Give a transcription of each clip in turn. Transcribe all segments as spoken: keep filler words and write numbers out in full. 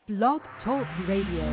Blog Talk Radio.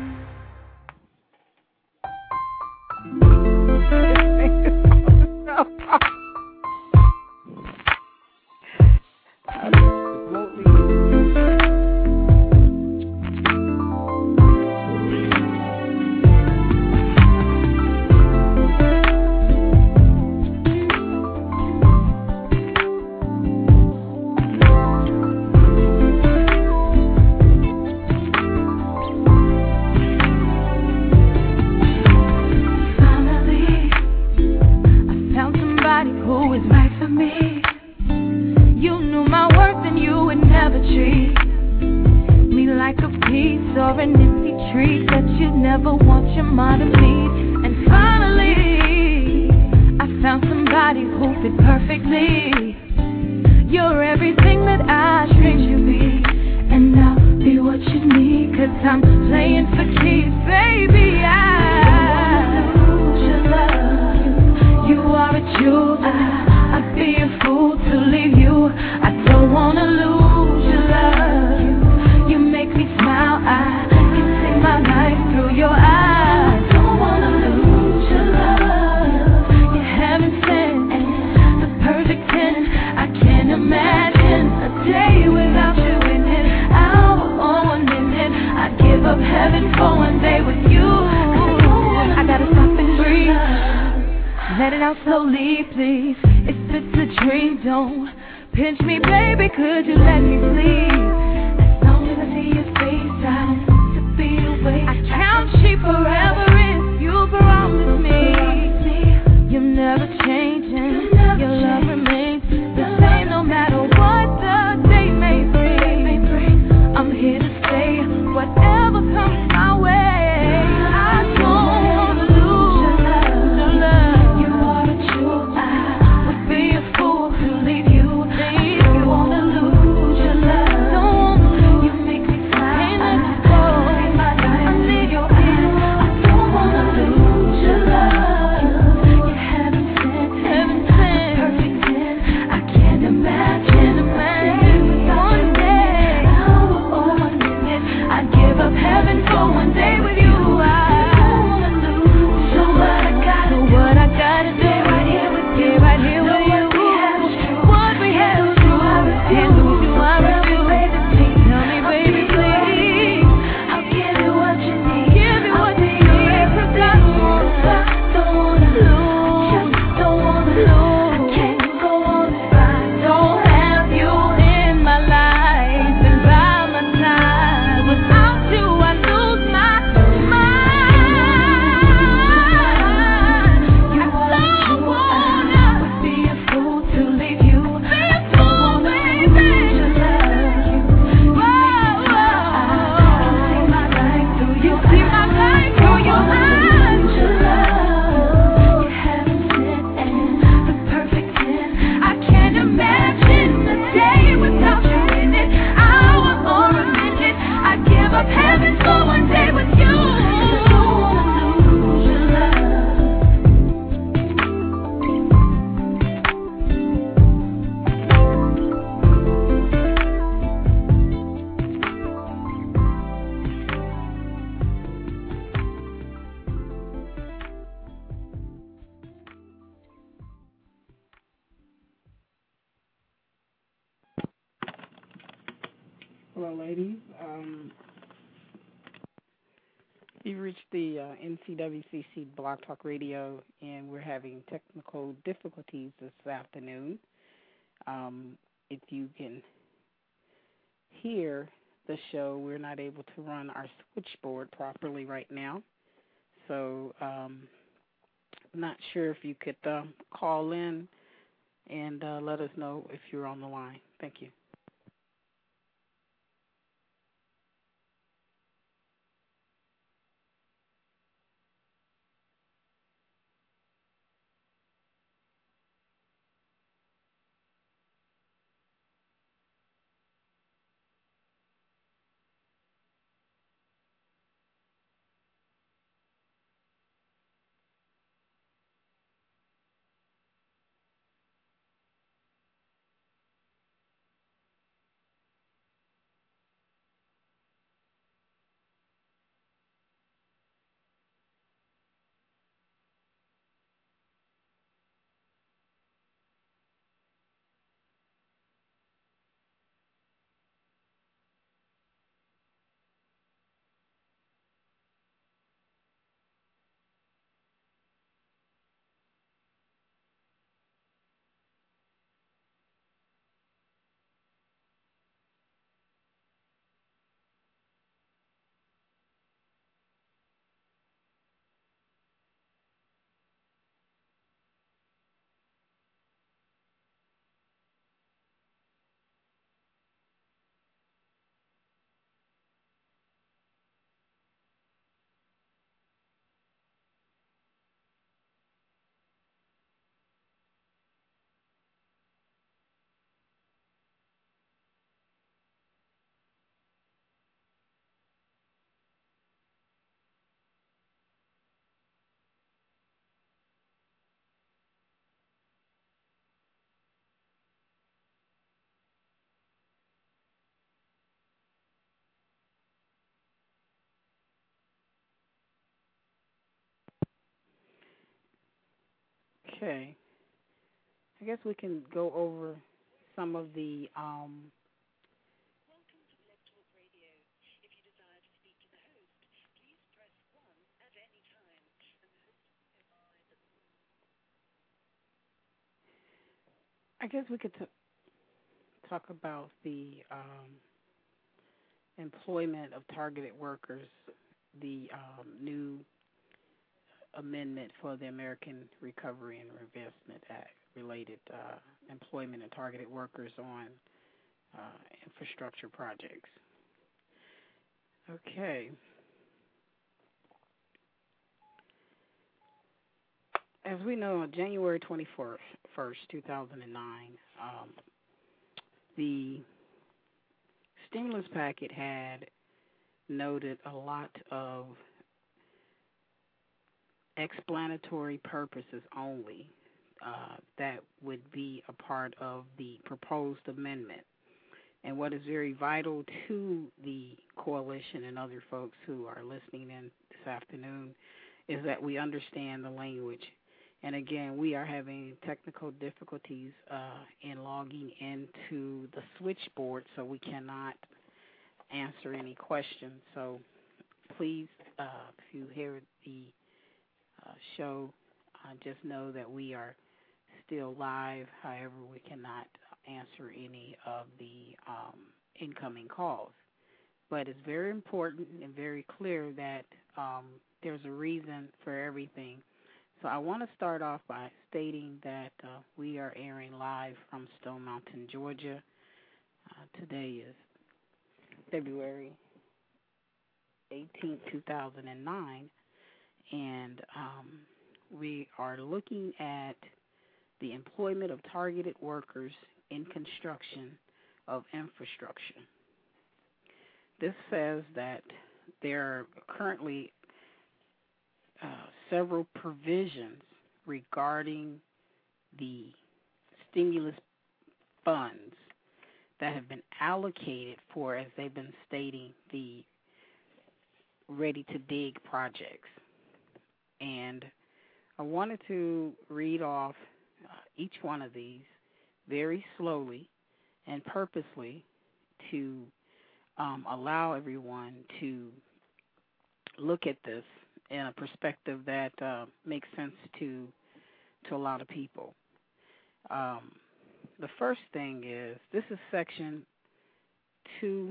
Hello, ladies. Um, you reached the uh, N C W C C Blog Talk Radio, and we're having technical difficulties this afternoon. Um, if you can hear the show, we're not able to run our switchboard properly right now. So um, I'm not sure if you could uh, call in and uh, let us know if you're on the line. Thank you. Okay. I guess we can go over some of the um, I guess we could t- talk about the um, employment of targeted workers, the um, new amendment for the American Recovery and Reinvestment Act related uh, employment of targeted workers on uh, infrastructure projects. Okay. As we know, on January twenty-first, two thousand nine, um, the stimulus packet had noted a lot of explanatory purposes only uh, that would be a part of the proposed amendment. And what is very vital to the coalition and other folks who are listening in this afternoon is that we understand the language. And again, we are having technical difficulties uh, in logging into the switchboard, so we cannot answer any questions. So please, uh, if you hear the uh, show, uh, just know that we are still live. However, we cannot answer any of the um, incoming calls. But it's very important and very clear that um, there's a reason for everything. So I want to start off by stating that uh, we are airing live from Stone Mountain, Georgia. Uh, today is February eighteenth, two thousand nine, and um, we are looking at the employment of targeted workers in construction of infrastructure. This says that there are currently uh, several provisions regarding the stimulus funds that have been allocated for, as they've been stating, the ready-to-dig projects. And I wanted to read off uh, each one of these very slowly and purposely to um, allow everyone to look at this in a perspective that uh, makes sense to to a lot of people. Um, the first thing is, this is section two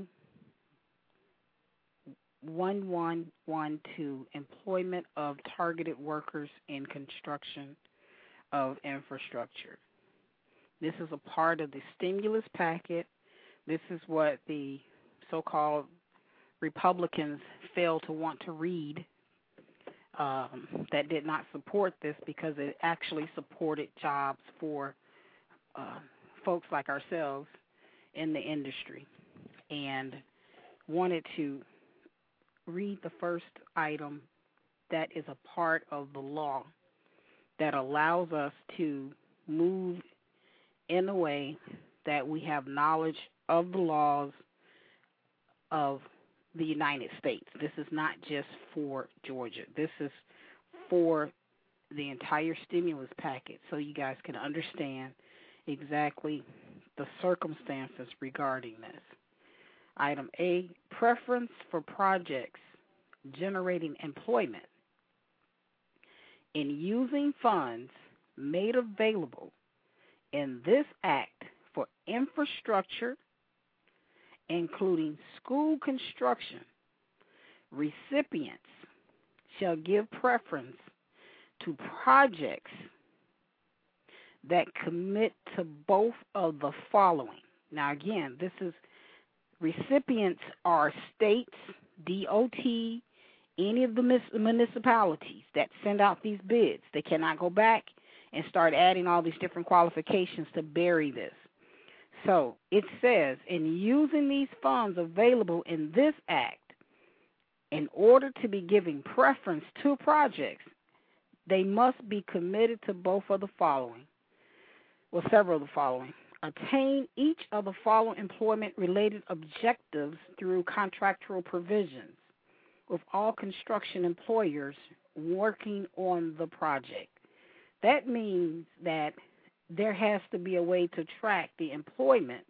one one one two, employment of targeted workers in construction of infrastructure. This is a part of the stimulus packet. This is what the so-called Republicans failed to want to read, um, that did not support this, because it actually supported jobs for uh, folks like ourselves in the industry, and wanted to read the first item that is a part of the law that allows us to move in a way that we have knowledge of the laws of the United States. This is not just for Georgia. This is for the entire stimulus packet, so you guys can understand exactly the circumstances regarding this. Item A, preference for projects generating employment in using funds made available in this act for infrastructure, including school construction. Recipients shall give preference to projects that commit to both of the following. Now, again, this is recipients are states, D O T, any of the municipalities that send out these bids. They cannot go back and start adding all these different qualifications to bury this. So it says, in using these funds available in this act, in order to be giving preference to projects, they must be committed to both of the following, well, several of the following. Attain each of the following employment-related objectives through contractual provisions with all construction employers working on the project. That means that there has to be a way to track the employment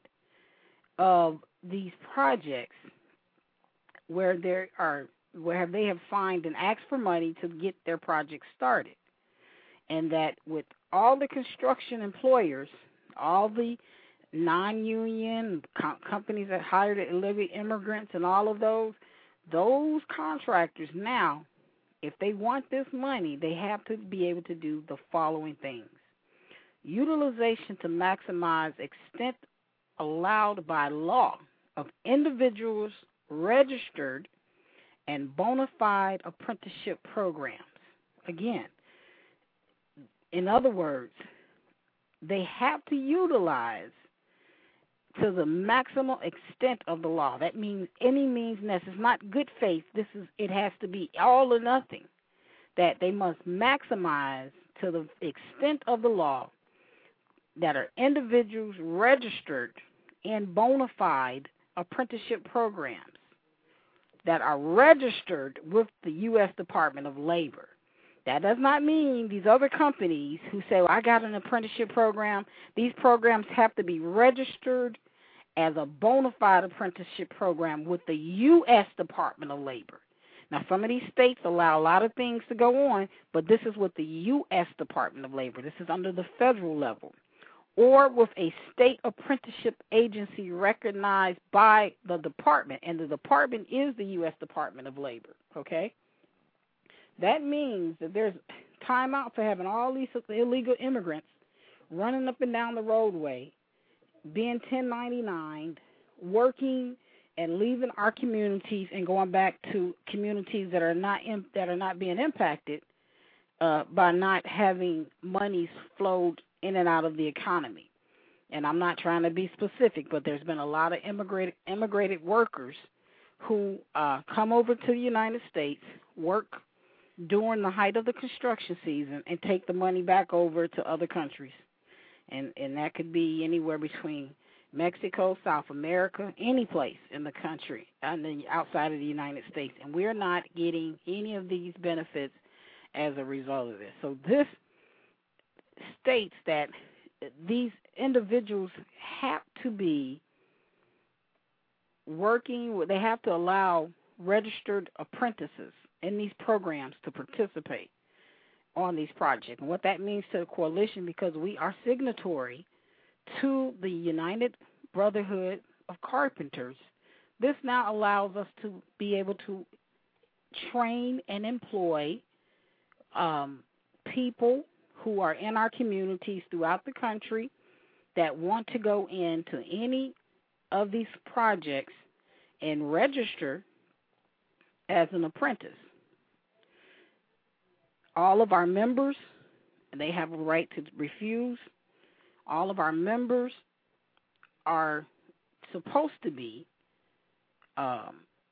of these projects where there are where they have signed and asked for money to get their project started. And that with all the construction employers, all the non-union co- companies that hired illegal immigrants and all of those, those contractors now, if they want this money, they have to be able to do the following things. Utilization to maximize extent allowed by law of individuals registered and bona fide apprenticeship programs. Again, in other words, they have to utilize to the maximum extent of the law. That means any means necessary. It's not good faith. This is it has to be all or nothing. That they must maximize to the extent of the law that are individuals registered in bona fide apprenticeship programs that are registered with the U S Department of Labor. That does not mean these other companies who say, well, I got an apprenticeship program. These programs have to be registered as a bona fide apprenticeship program with the U S Department of Labor. Now, some of these states allow a lot of things to go on, but this is with the U S Department of Labor. This is under the federal level. Or with a state apprenticeship agency recognized by the department, and the department is the U S Department of Labor, okay? That means that there's time out for having all these illegal immigrants running up and down the roadway, being ten ninety-nine, working and leaving our communities and going back to communities that are not in, that are not being impacted uh, by not having monies flowed in and out of the economy. And I'm not trying to be specific, but there's been a lot of immigrated immigrated workers who uh, come over to the United States, work during the height of the construction season, and take the money back over to other countries. And and that could be anywhere between Mexico, South America, any place in the country, and then outside of the United States. And we're not getting any of these benefits as a result of this. So this states that these individuals have to be working, they have to allow registered apprentices in these programs to participate on these projects. And what that means to the coalition, because we are signatory to the United Brotherhood of Carpenters, this now allows us to be able to train and employ um, people who are in our communities throughout the country that want to go into any of these projects and register as an apprentice. All of our members, they have a right to refuse. All of our members are supposed to be um,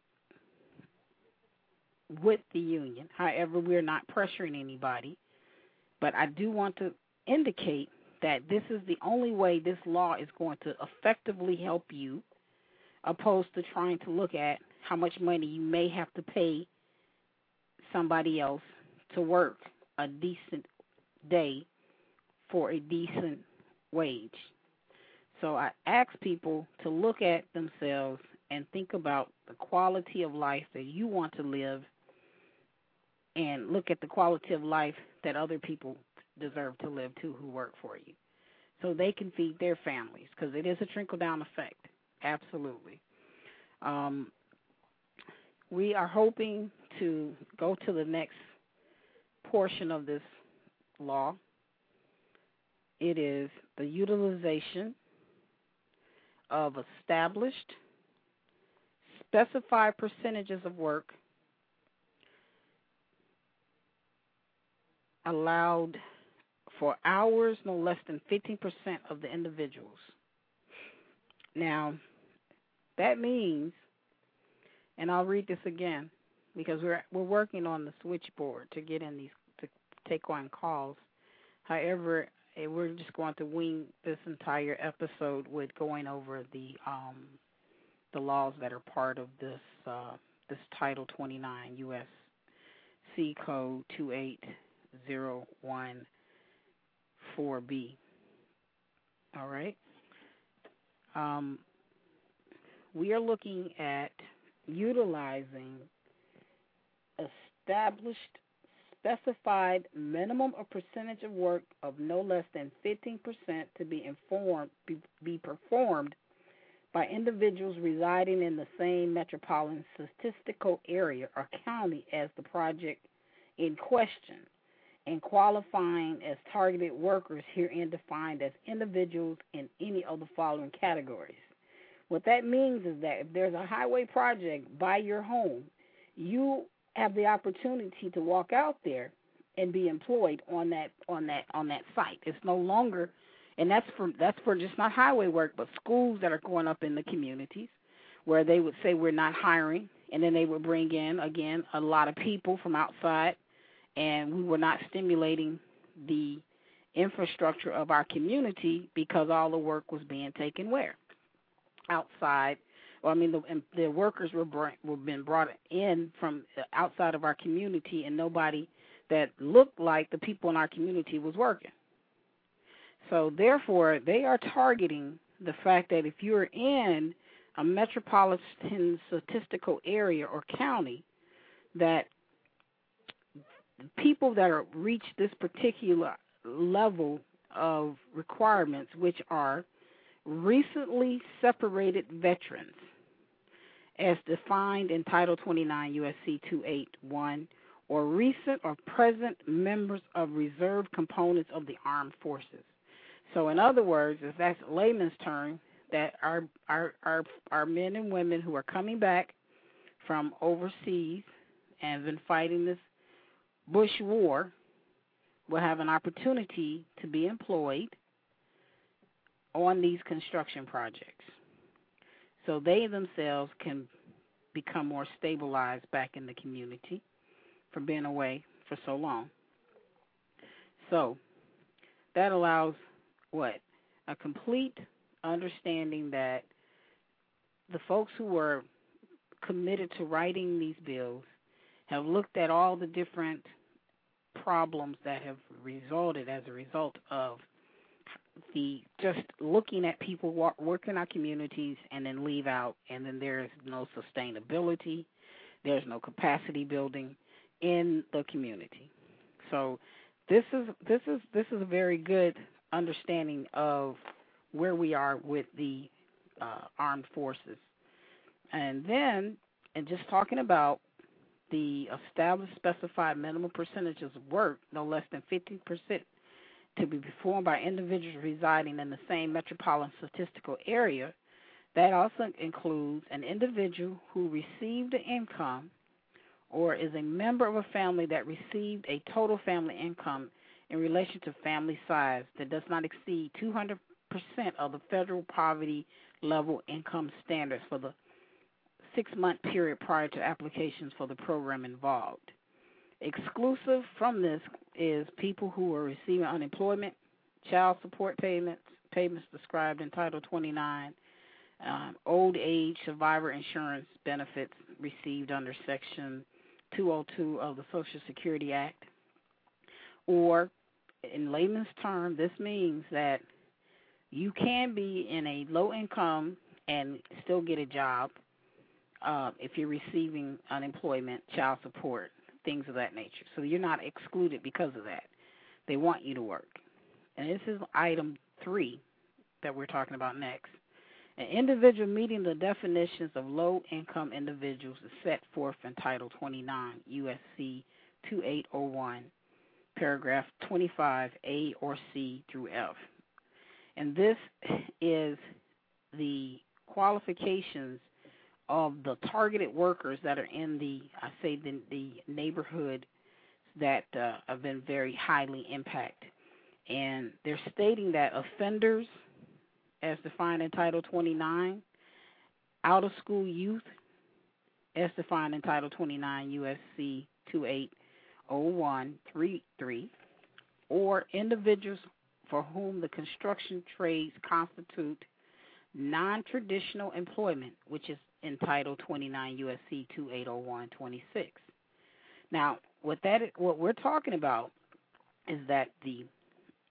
with the union. However, we're not pressuring anybody. But I do want to indicate that this is the only way this law is going to effectively help you, opposed to trying to look at how much money you may have to pay somebody else to work a decent day for a decent wage. So I ask people to look at themselves and think about the quality of life that you want to live, and look at the quality of life that other people deserve to live too who work for you, so they can feed their families, because it is a trickle-down effect, absolutely. Um, we are hoping to go to the next portion of this law. It is the utilization of established, specified percentages of work allowed for hours no less than fifteen percent of the individuals. Now, that means, and I'll read this again because we're we're working on the switchboard to get in these, to take on calls. However, eh, we're just going to wing this entire episode with going over the um, the laws that are part of this uh, this Title twenty-nine U S C Code two eight zero one four B. All right. Um, we are looking at utilizing established specified minimum or percentage of work of no less than fifteen percent to be informed be, be performed by individuals residing in the same metropolitan statistical area or county as the project in question, and qualifying as targeted workers herein defined as individuals in any of the following categories. What that means is that if there's a highway project by your home, you have the opportunity to walk out there and be employed on that on that on that site. It's no longer, and that's for that's for just not highway work, but schools that are going up in the communities where they would say we're not hiring, and then they would bring in again a lot of people from outside, and we were not stimulating the infrastructure of our community because all the work was being taken where? Outside. Well, I mean, the, the workers were, brought, were been brought in from outside of our community, and nobody that looked like the people in our community was working. So, therefore, they are targeting the fact that if you're in a metropolitan statistical area or county, that people that are reach this particular level of requirements, which are recently separated veterans, as defined in Title twenty-nine U S C two eighty-one, or recent or present members of reserve components of the armed forces. So, in other words, if that's layman's term, that our our our our men and women who are coming back from overseas and have been fighting this Bush war will have an opportunity to be employed on these construction projects, so they themselves can become more stabilized back in the community from being away for so long. So that allows what? A complete understanding that the folks who were committed to writing these bills have looked at all the different problems that have resulted as a result of the just looking at people work in our communities and then leave out, and then there is no sustainability, there's no capacity building in the community. So this is this is this is a very good understanding of where we are with the uh, armed forces. And then, and just talking about the established specified minimum percentages of work, no less than fifteen percent, to be performed by individuals residing in the same metropolitan statistical area. That also includes an individual who received an income or is a member of a family that received a total family income in relation to family size that does not exceed two hundred percent of the federal poverty level income standards for the six-month period prior to applications for the program involved. Exclusive from this is people who are receiving unemployment, child support payments, payments described in Title twenty-nine, um, old age survivor insurance benefits received under Section two oh two of the Social Security Act. Or, in layman's term, this means that you can be in a low income and still get a job uh, if you're receiving unemployment, child support, things of that nature. So you're not excluded because of that. They want you to work. And this is item three that we're talking about next. An individual meeting the definitions of low-income individuals is set forth in Title twenty-nine U S C two eight oh one, paragraph twenty-five A or C through F. And this is the qualifications of the targeted workers that are in the, I say, the, the neighborhood that uh, have been very highly impacted. And they're stating that offenders, as defined in Title twenty-nine, out-of-school youth, as defined in Title twenty-nine U S C two eight oh one dash three, or individuals for whom the construction trades constitute non-traditional employment, which is in Title twenty-nine U S C two eight oh one dash twenty-six. Now, what that what we're talking about is that the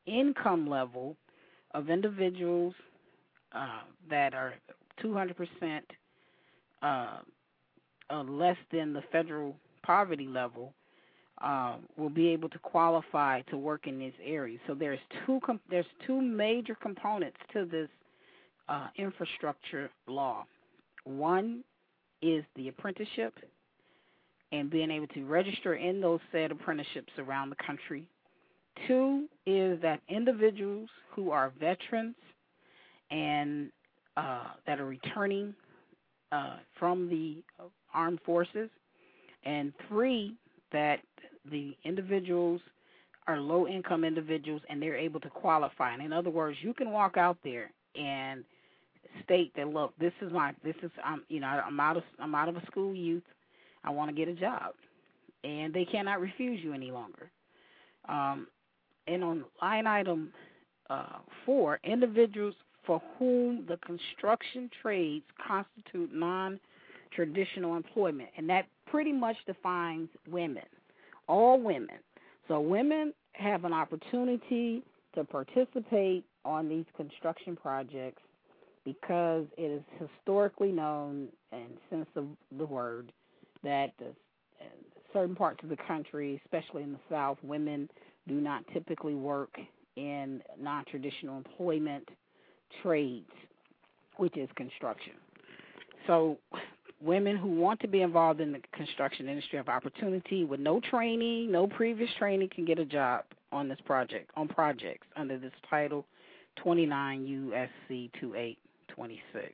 income level of individuals uh, that are two hundred percent uh, uh, less than the federal poverty level uh, will be able to qualify to work in this area. So there's two com- there's two major components to this uh, infrastructure law. One is the apprenticeship and being able to register in those said apprenticeships around the country. Two is that individuals who are veterans and uh, that are returning uh, from the armed forces. And three, that the individuals are low-income individuals and they're able to qualify. And in other words, you can walk out there and state that, look, this is my, this is, I'm, you know, I'm out of, I'm out of a school youth. I want to get a job, and they cannot refuse you any longer. Um, and on line item uh, four, individuals for whom the construction trades constitute non-traditional employment, and that pretty much defines women, all women. So women have an opportunity to participate on these construction projects because it is historically known and since the, the word that the, uh, certain parts of the country, especially in the South, women do not typically work in non-traditional employment trades, which is construction. So women who want to be involved in the construction industry have opportunity with no training, no previous training, can get a job on this project, on projects under this Title twenty-nine U S C twenty-eight twenty-six.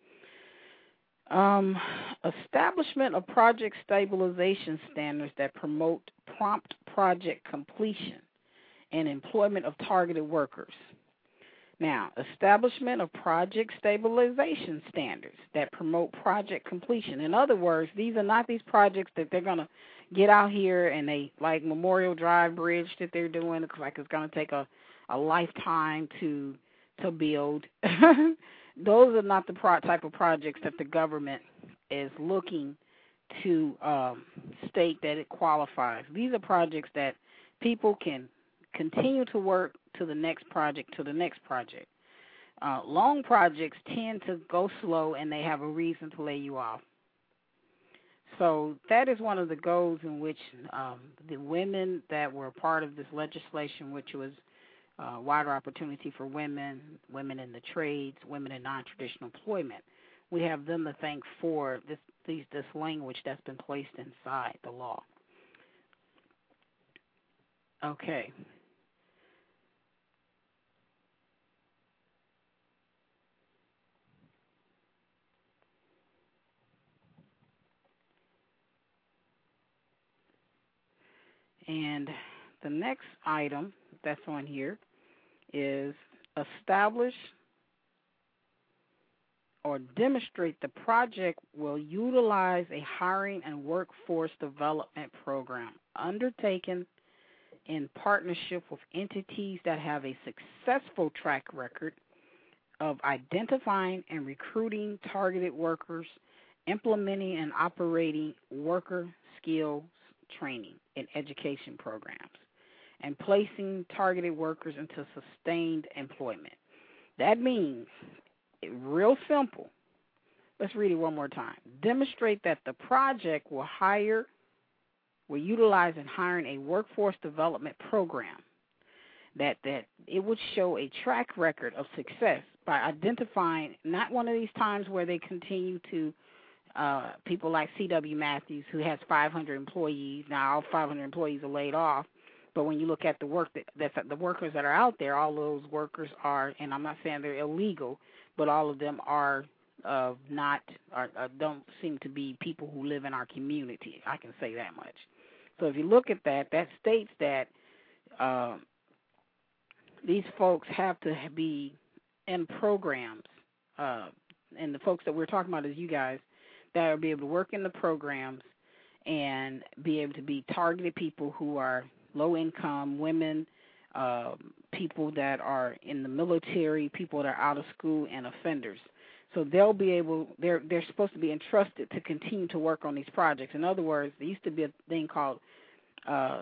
Um, establishment of project stabilization standards that promote prompt project completion and employment of targeted workers. Now, establishment of project stabilization standards that promote project completion. In other words, these are not these projects that they're going to get out here and they, like Memorial Drive Bridge that they're doing, it's like it's going to take a, a lifetime to to build. Those are not the pro- type of projects that the government is looking to um, state that it qualifies. These are projects that people can continue to work to the next project, to the next project. Uh, long projects tend to go slow and they have a reason to lay you off. So that is one of the goals in which um, the women that were part of this legislation, which was Uh, wider opportunity for women, women in the trades, women in non-traditional employment. We have them to thank for this, these, this language that's been placed inside the law. Okay. And the next item that's on here is establish or demonstrate the project will utilize a hiring and workforce development program undertaken in partnership with entities that have a successful track record of identifying and recruiting targeted workers, implementing and operating worker skills training and education programs, and placing targeted workers into sustained employment. That means, real simple, let's read it one more time. Demonstrate that the project will hire, will utilize in hiring a workforce development program, that, that it would show a track record of success by identifying not one of these times where they continue to Uh, people like C W Matthews, who has five hundred employees. Now, all five hundred employees are laid off. But when you look at the work that that's, the workers that are out there, all those workers are, and I'm not saying they're illegal, but all of them are uh, not, are, uh, don't seem to be people who live in our community. I can say that much. So if you look at that, that states that uh, these folks have to be in programs, uh, and the folks that we're talking about is you guys, that will be able to work in the programs and be able to be targeted people who are low income, women, uh, people that are in the military, people that are out of school, and offenders. So they'll be able, they're they're supposed to be entrusted to continue to work on these projects. In other words, there used to be a thing called uh,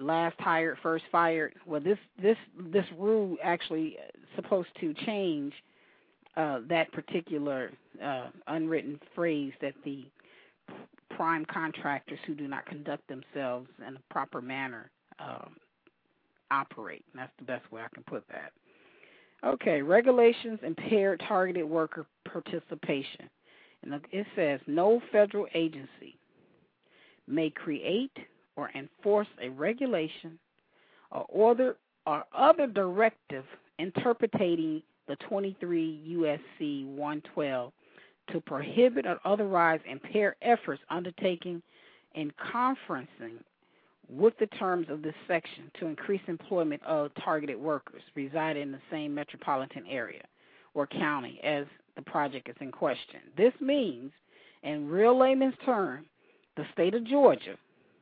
last hired, first fired. Well, this this this rule actually supposed to change uh, that particular uh, unwritten phrase that the prime contractors who do not conduct themselves in a proper manner um, operate. And that's the best way I can put that. Okay, regulations impair targeted worker participation. And it says no federal agency may create or enforce a regulation or order or other directive interpreting the twenty-three U S C one twelve to prohibit or otherwise impair efforts undertaken in conferencing with the terms of this section to increase employment of targeted workers residing in the same metropolitan area or county as the project is in question. This means, in real layman's terms, the state of Georgia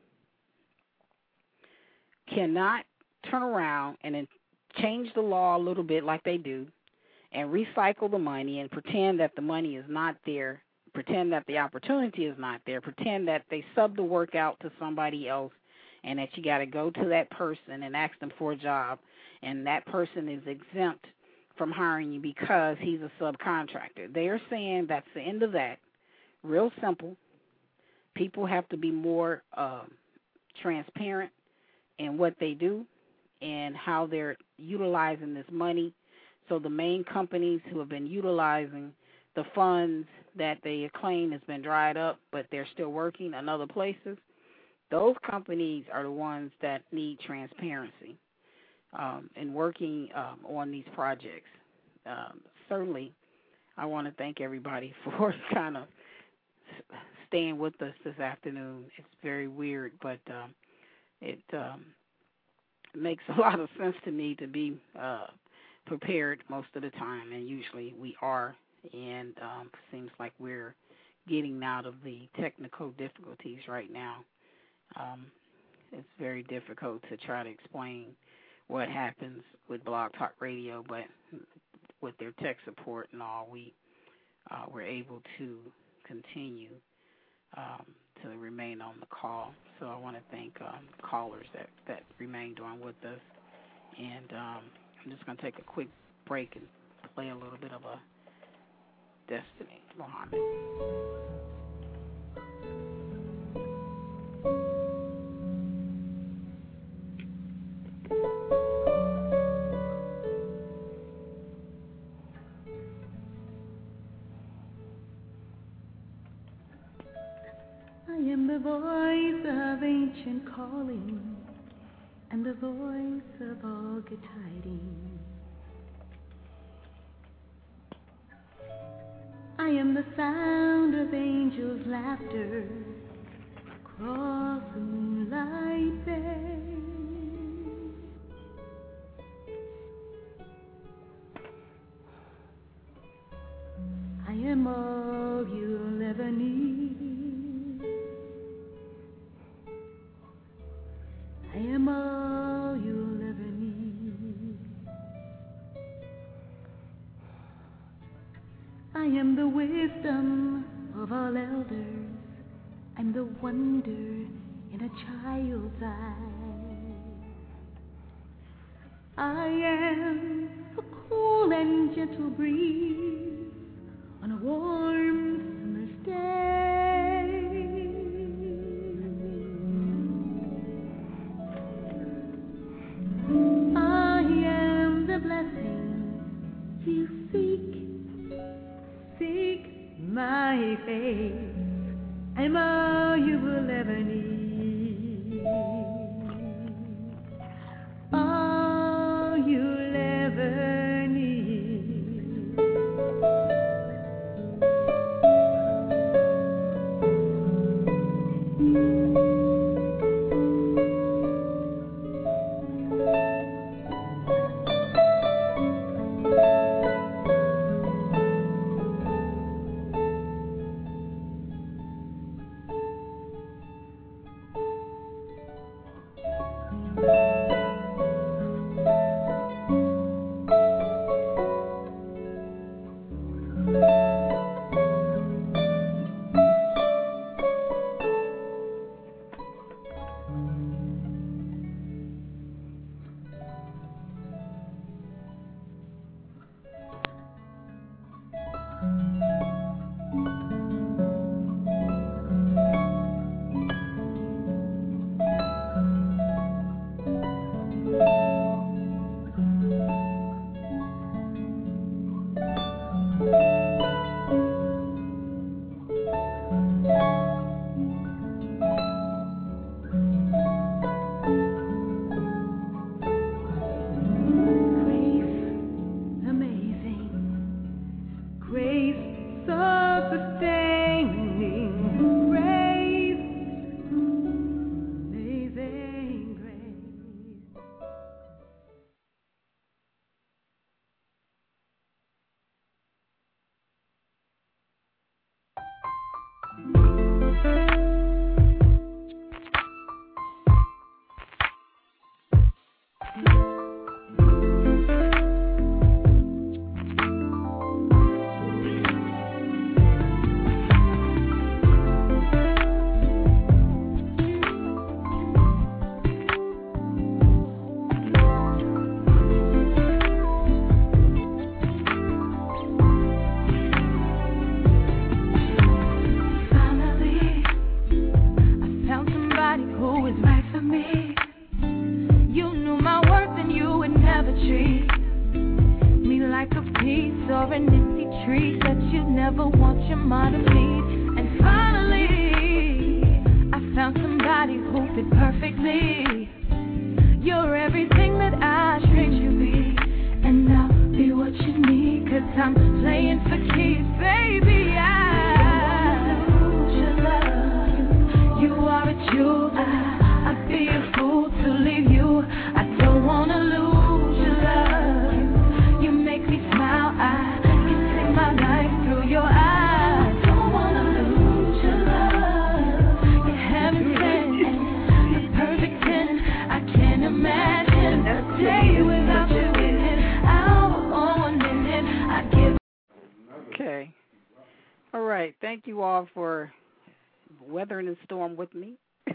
cannot turn around and then change the law a little bit like they do and recycle the money and pretend that the money is not there, pretend that the opportunity is not there, pretend that they sub the work out to somebody else and that you got to go to that person and ask them for a job, and that person is exempt from hiring you because he's a subcontractor. They are saying that's the end of that. Real simple. People have to be more uh, transparent in what they do and how they're utilizing this money. So the main companies who have been utilizing the funds that they claim has been dried up, but they're still working in other places, those companies are the ones that need transparency um, in working um, on these projects. Um, certainly, I want to thank everybody for kind of staying with us this afternoon. It's very weird, but um, it um, makes a lot of sense to me to be uh, prepared most of the time, and usually we are, and um, seems like we're getting out of the technical difficulties right now. Um, it's very difficult to try to explain what happens with Blog Talk Radio, but with their tech support and all, we uh, were able to continue um, to remain on the call. So I want to thank um, callers that, that remained on with us. And um, I'm just going to take a quick break and play a little bit of a Destiny, Mohammed. I am the voice of ancient calling, and the voice of all good tidings. I am the sound of angels' laughter across the moonlight bay. I am all you'll ever need. I am all you'll ever need. I am the wisdom of all elders. I'm the wonder in a child's eyes. I am a cool and gentle breeze on a warm summer's day. I am the blessing you seek. Seek my face. I'm all you will ever need. All you'll ever need. me. You knew my worth and you would never treat me like a piece or an empty treat that you'd never want your mom to meet. And finally, I found somebody who fit perfectly. You're everything that I dreamed you'd be, and I'll be what you need, cause I'm playing for keeps, baby. I don't wanna lose your love. You are a jewel. I, I'd be a fool to leave you. I don't wanna lose your love. You make me smile. I can see my life through your eyes. I don't wanna lose your love. You're heaven sent, the perfect ten. I can't imagine a day without you in it. Out on one minute, I give. Okay. All right. Thank you all for weathering the storm with me.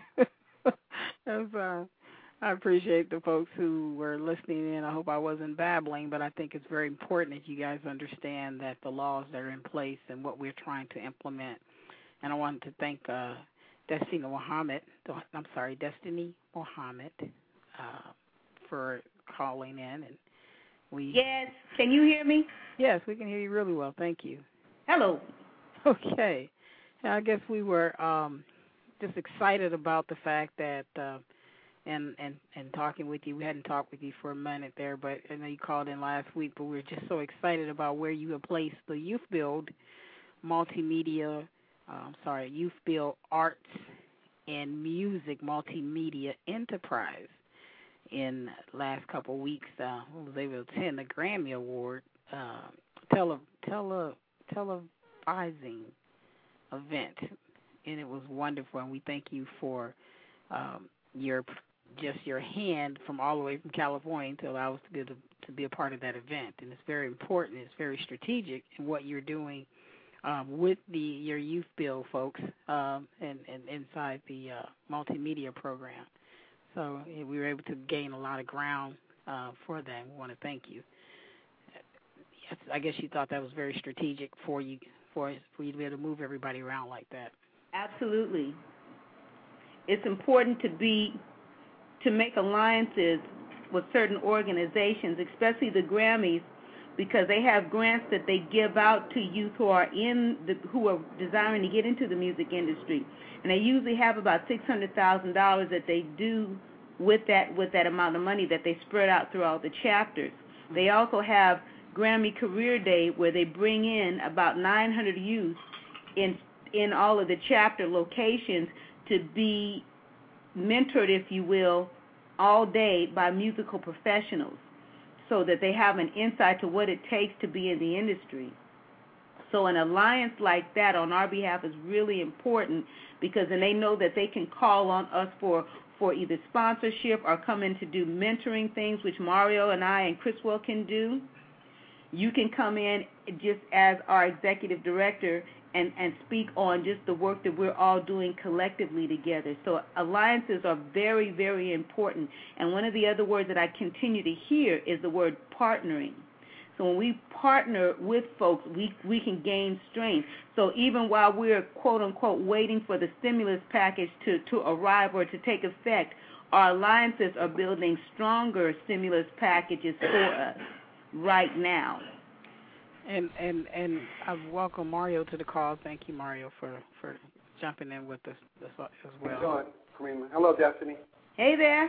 As, uh, I appreciate the folks who were listening in. I hope I wasn't babbling, but I think it's very important that you guys understand that the laws that are in place and what we're trying to implement. And I wanted to thank uh, Destiny Muhammad, I'm sorry, Destiny Muhammad, uh, for calling in. And we Yes. Can you hear me? Yes, we can hear you really well. Thank you. Hello. Okay. I guess we were um, just excited about the fact that, uh, and, and, and talking with you, we hadn't talked with you for a minute there, but I know you called in last week, but we were just so excited about where you have placed the Youth Build multimedia, uh, I'm sorry, Youth Build Arts and Music Multimedia Enterprise. In the last couple of weeks, uh, I was able to attend the Grammy Award uh, tele, tele, televising event, and it was wonderful. And we thank you for um, your just your hand from all the way from California to allow us to be able to, to be a part of that event. And it's very important. It's very strategic in what you're doing um, with the your youth bill folks um, and, and inside the uh, multimedia program. So we were able to gain a lot of ground uh, for that. We want to thank you. Yes, I guess you thought that was very strategic for you, for for you to be able to move everybody around like that. Absolutely. It's important to be to make alliances with certain organizations, especially the Grammys, because they have grants that they give out to youth who are in the who are desiring to get into the music industry, and they usually have about six hundred thousand dollars that they do with that with that amount of money that they spread out throughout the chapters. They also have Grammy Career Day, where they bring in about nine hundred youth in in all of the chapter locations to be mentored, if you will, all day by musical professionals, so that they have an insight to what it takes to be in the industry. So an alliance like that on our behalf is really important, because then they know that they can call on us for, for either sponsorship or come in to do mentoring things, which Mario and I and Chriswell can do. You can come in just as our executive director and, and speak on just the work that we're all doing collectively together. So alliances are very, very important. And one of the other words that I continue to hear is the word partnering. So when we partner with folks, we, we can gain strength. So even while we're, quote, unquote, waiting for the stimulus package to, to arrive or to take effect, our alliances are building stronger stimulus packages for us right now. And and and I welcome Mario to the call. Thank you, Mario, for, for jumping in with us as well. How you doing? Hello, Destiny. Hey there.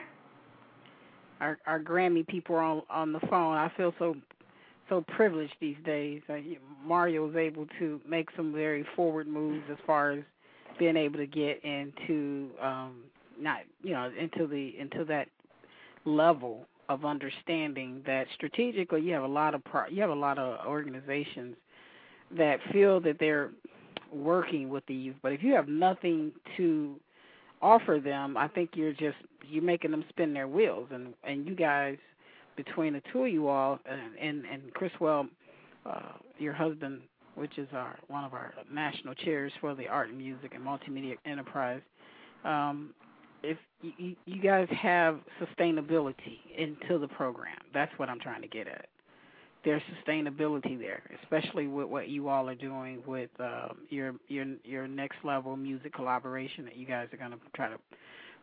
Our our Grammy people are on, on the phone. I feel so so privileged these days. Uh, Mario was able to make some very forward moves as far as being able to get into um, not you know into the into that level of understanding that strategically you have a lot of pro- you have a lot of organizations that feel that they're working with the youth, but if you have nothing to offer them, I think you're just you're making them spin their wheels. And and you guys, between the two of you all, and and, and Chriswell, uh, your husband, which is our one of our national chairs for the Art and Music and Multimedia Enterprise. Um, If you, you guys have sustainability into the program, that's what I'm trying to get at. There's sustainability there, especially with what you all are doing with um, your your your next level music collaboration that you guys are going to try to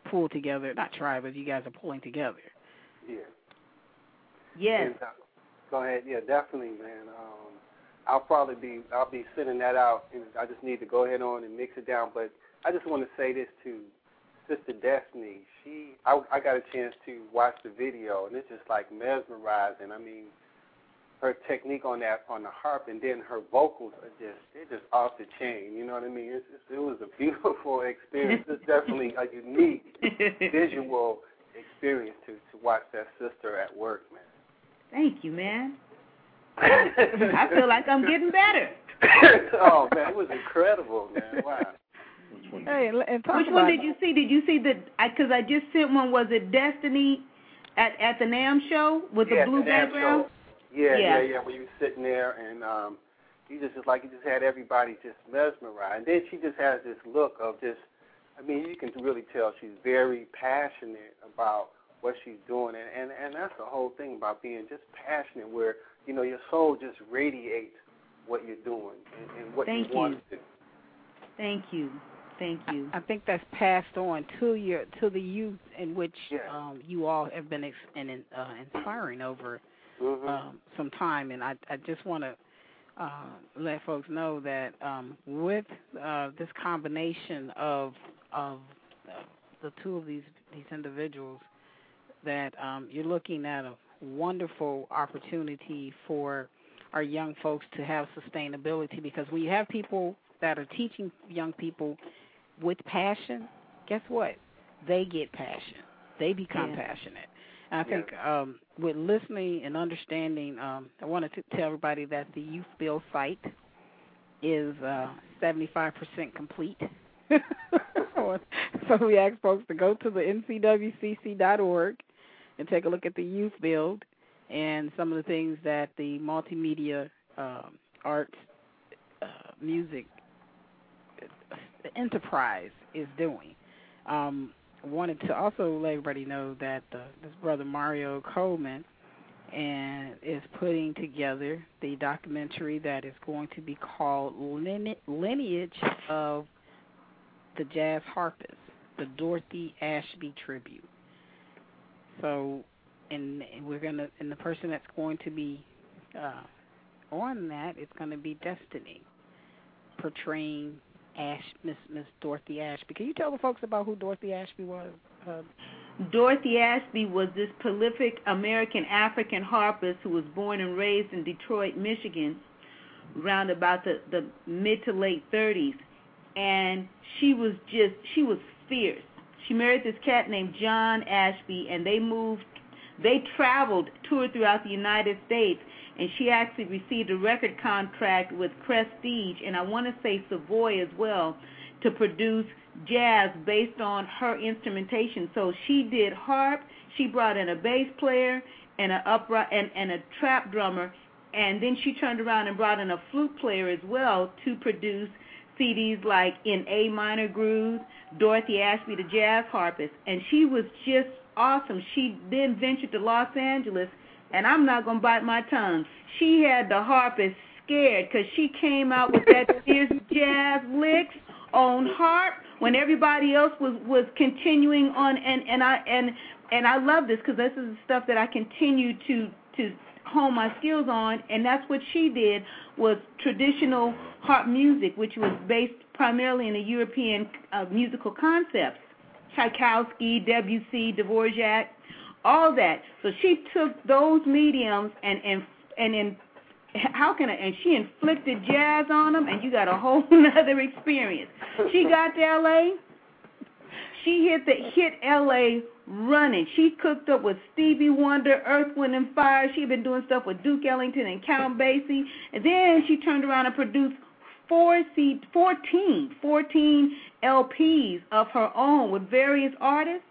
pull together, not try, but you guys are pulling together. Yeah. Yes. And, uh, go ahead. Yeah, definitely, man. Um, I'll probably be I'll be sending that out, and I just need to go ahead on and mix it down. But I just want to say this to Sister Destiny. She I, I got a chance to watch the video, and it's just like mesmerizing. I mean, her technique on that on the harp, and then her vocals are just they're just off the chain. You know what I mean? It's, it's, it was a beautiful experience. It's definitely a unique visual experience to to watch that sister at work, man. Thank you, man. I feel like I'm getting better. Oh man, it was incredible, man. Wow. Hey, and talk Which about one did you see? Did you see the? Because I, I just sent one. Was it Destiny at at the NAMM show with yeah, the blue the NAMM background? Show. Yeah, yeah, yeah, yeah. When you were sitting there, and um, you just just like you just had everybody just mesmerized. And then she just has this look of just. I mean, you can really tell she's very passionate about what she's doing, and, and, and that's the whole thing about being just passionate, where, you know, your soul just radiates what you're doing and, and what Thank you want you. to do. Thank you. Thank you. I, I think that's passed on to your to the youth, in which yeah. um, you all have been ex- and, uh, inspiring over mm-hmm. um, some time, and I, I just want to uh, let folks know that um, with uh, this combination of of uh, the two of these these individuals, that um, you're looking at a wonderful opportunity for our young folks to have sustainability, because when you have people that are teaching young people with passion, guess what? They get passion. They become yeah. passionate. And I yeah. think um, with listening and understanding, um, I wanted to tell everybody that the Youth Build site is uh, seventy-five percent complete. So we ask folks to go to the N C W C C dot org and take a look at the Youth Build and some of the things that the multimedia um, arts, uh, music, the enterprise is doing. Um, I wanted to also let everybody know that uh, this brother Mario Coleman and is putting together the documentary that is going to be called Lineage of the Jazz Harpist, the Dorothy Ashby Tribute. So, and, and we're gonna, and the person that's going to be uh, on that is going to be Destiny, portraying Ash, Miss Miss Dorothy Ashby. Can you tell the folks about who Dorothy Ashby was? Uh, Dorothy Ashby was this prolific American African harpist who was born and raised in Detroit, Michigan, around about the, the mid to late thirties. And she was just, she was fierce. She married this cat named John Ashby, and they moved, they traveled, toured throughout the United States, and she actually received a record contract with Prestige, and I want to say Savoy as well, to produce jazz based on her instrumentation. So she did harp, she brought in a bass player and a upright and, and a trap drummer, and then she turned around and brought in a flute player as well to produce C Ds like In A Minor Grooves, Dorothy Ashby, the Jazz Harpist, and she was just awesome. She then ventured to Los Angeles, and I'm not going to bite my tongue. She had the harpist scared because she came out with that fierce jazz licks on harp when everybody else was, was continuing on, and, and I and and I love this because this is the stuff that I continue to to hone my skills on, and that's what she did, was traditional harp music, which was based primarily in the European uh, musical concepts, Tchaikovsky, Debussy, Dvorak, all that. So she took those mediums and and and in how can I, and she inflicted jazz on them, and you got a whole other experience. She got to L A. She hit the hit L A running. She cooked up with Stevie Wonder, Earth, Wind and Fire. She had been doing stuff with Duke Ellington and Count Basie, and then she turned around and produced four C, fourteen, fourteen L Ps of her own with various artists.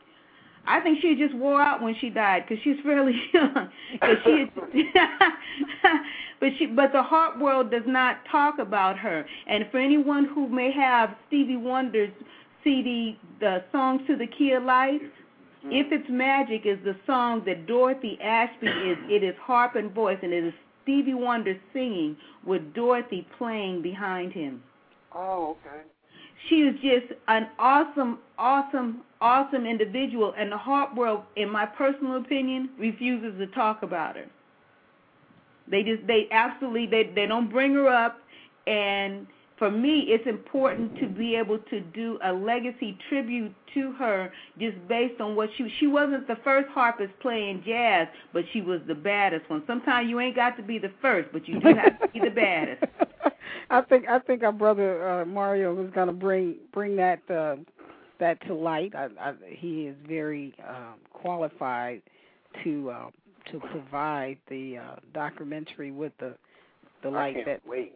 I think she just wore out when she died because she's fairly young. Cause she had, but she, but the harp world does not talk about her. And for anyone who may have Stevie Wonder's C D, the Songs to the Key of Life, If It's Magic is the song that Dorothy Ashby is. It is harp and voice, and it is Stevie Wonder singing with Dorothy playing behind him. Oh, okay. she is just an awesome, awesome, awesome individual, and the harp world, in my personal opinion, refuses to talk about her. They just, they absolutely, they, they don't bring her up, and for me, it's important to be able to do a legacy tribute to her just based on what she, she wasn't the first harpist playing jazz, but she was the baddest one. Sometimes you ain't got to be the first, but you do have to be the baddest. I think I think our brother uh, Mario was going to bring bring that uh, that to light. I, I, he is very um, qualified to uh, to provide the uh, documentary with the the light I can't that. Wait.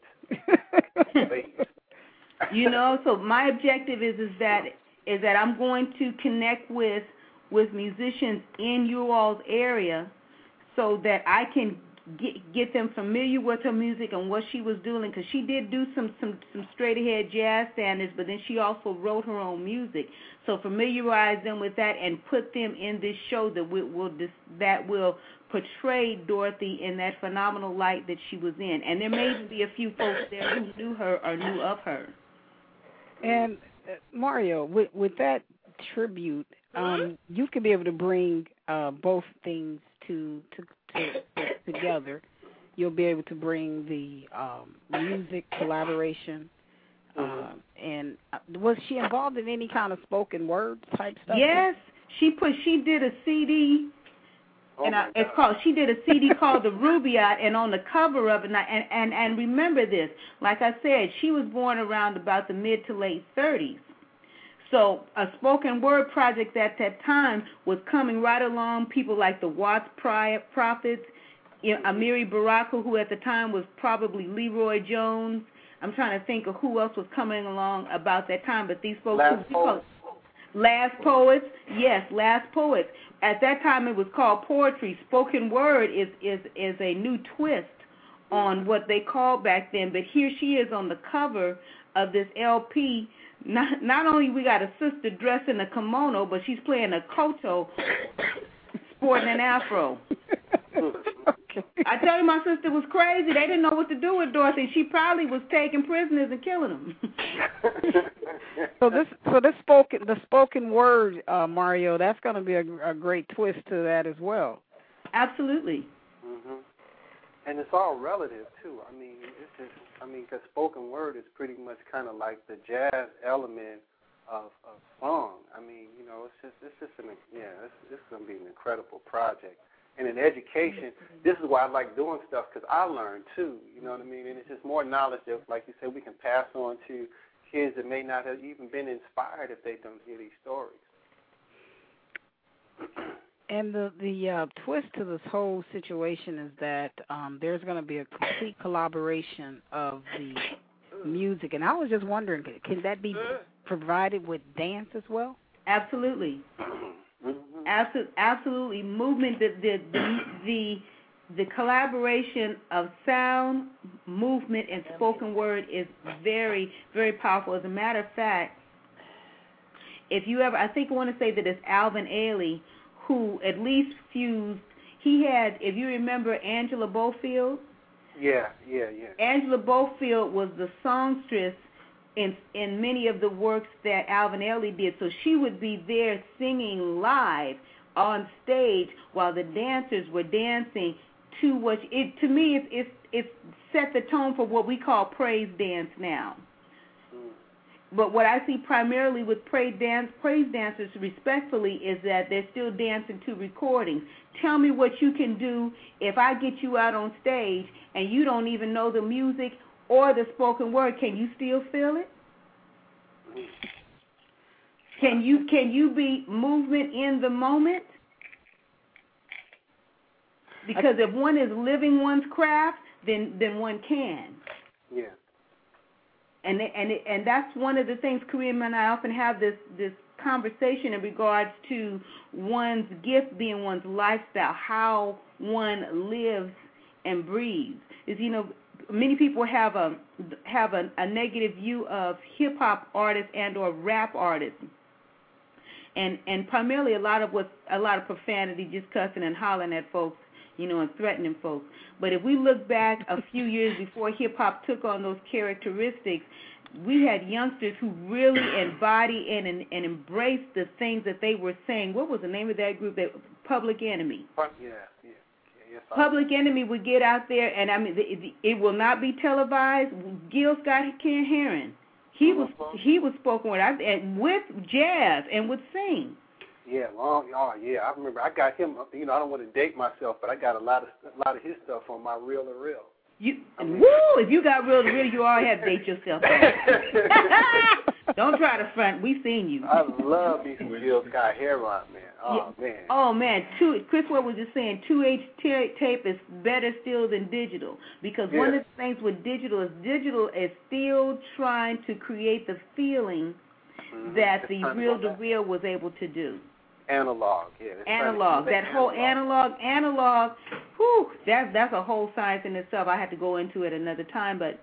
wait. You know, so my objective is is that is that I'm going to connect with with musicians in you all's area, so that I can get get them familiar with her music and what she was doing, because she did do some some some straight ahead jazz standards, but then she also wrote her own music. So familiarize them with that and put them in this show that will, will that will portray Dorothy in that phenomenal light that she was in. And there may even be a few folks there who knew her or knew of her. And uh, Mario, with with that tribute, um, you could be able to bring uh, both things to to. to together. You'll be able to bring the um, music collaboration. Uh, and uh, was she involved in any kind of spoken word type stuff? Yes, she put. She did a C D, Oh and my I, it's God. called. She did a C D called the Rubaiyat, and on the cover of it, and, I, and and and remember this. Like I said, she was born around about the mid to late thirties. So a spoken word project at that time was coming right along. People like the Watts Prophets, you know, Amiri Baraka, who at the time was probably Leroy Jones. I'm trying to think of who else was coming along about that time, but these folks... Last Poets. Last Poets, yes, Last Poets. At that time it was called poetry. Spoken word is, is, is a new twist on what they called back then, but here she is on the cover of this L P. Not, not only we got a sister dressed in a kimono, but she's playing a koto, sporting an afro. Okay. I tell you, my sister was crazy. They didn't know what to do with Dorothy. She probably was taking prisoners and killing them. so this, so this spoken, the spoken word, uh, Mario, that's going to be a, a great twist to that as well. Absolutely. Mhm. And it's all relative too. I mean, it's just, I mean, because spoken word is pretty much kind of like the jazz element of, of song. I mean, you know, it's just, it's just an, yeah, it's, it's going to be an incredible project. And in education, this is why I like doing stuff, because I learn too. You know what I mean? And it's just more knowledge that, like you said, we can pass on to kids that may not have even been inspired if they don't hear these stories. And the the uh, twist to this whole situation is that um, there's going to be a complete collaboration of the music. And I was just wondering, can that be provided with dance as well? Absolutely. Mm-hmm. Absolutely. Absolutely. Movement, the, the, the, the, the collaboration of sound, movement, and spoken word is very, very powerful. As a matter of fact, if you ever, I think I want to say that it's Alvin Ailey, who at least fused, he had, if you remember Angela Bofield? Yeah, yeah, yeah. Angela Bofield was the songstress in in many of the works that Alvin Ailey did. So she would be there singing live on stage while the dancers were dancing to what, it, to me, it's, it's, it's set the tone for what we call praise dance now. But what I see primarily with praise dance, praise dancers, respectfully, is that they're still dancing to recordings. Tell me what you can do if I get you out on stage and you don't even know the music or the spoken word. Can you still feel it? Can you can you be movement in the moment? Because if one is living one's craft, then then one can. Yeah. And and and that's one of the things Kareem and I often have this this conversation in regards to one's gift being one's lifestyle, how one lives and breathes. Is, you know, many people have a have a, a negative view of hip hop artists and or rap artists, and and primarily a lot of what a lot of profanity, just cussing and hollering at folks, you know, and threatening folks. But if we look back a few years before hip-hop took on those characteristics, we had youngsters who really embody and, and and embrace the things that they were saying. What was the name of that group? That Public Enemy. Yeah, yeah. Yes, Public Enemy would get out there, and I mean, it, it will not be televised. Gil Scott Heron, he was he was spoken with, and with jazz and would sing. Yeah, long. Oh, yeah. I remember. I got him. You know, I don't want to date myself, but I got a lot of a lot of his stuff on my reel to reel. You I mean, woo! If you got reel to reel, you all have to date yourself. Don't try to front. We've seen you. I love me some Gil Scott Heron, man. Oh yeah. man. Oh man. Two. Chris Ward was just saying two H tape is better still than digital, because yeah. one of the things with digital is digital is still trying to create the feeling mm-hmm. that the reel to reel was able to do. Analog, yeah. Analog, that whole analog, analog, whew, that's, that's a whole science in itself. I had to go into it another time, but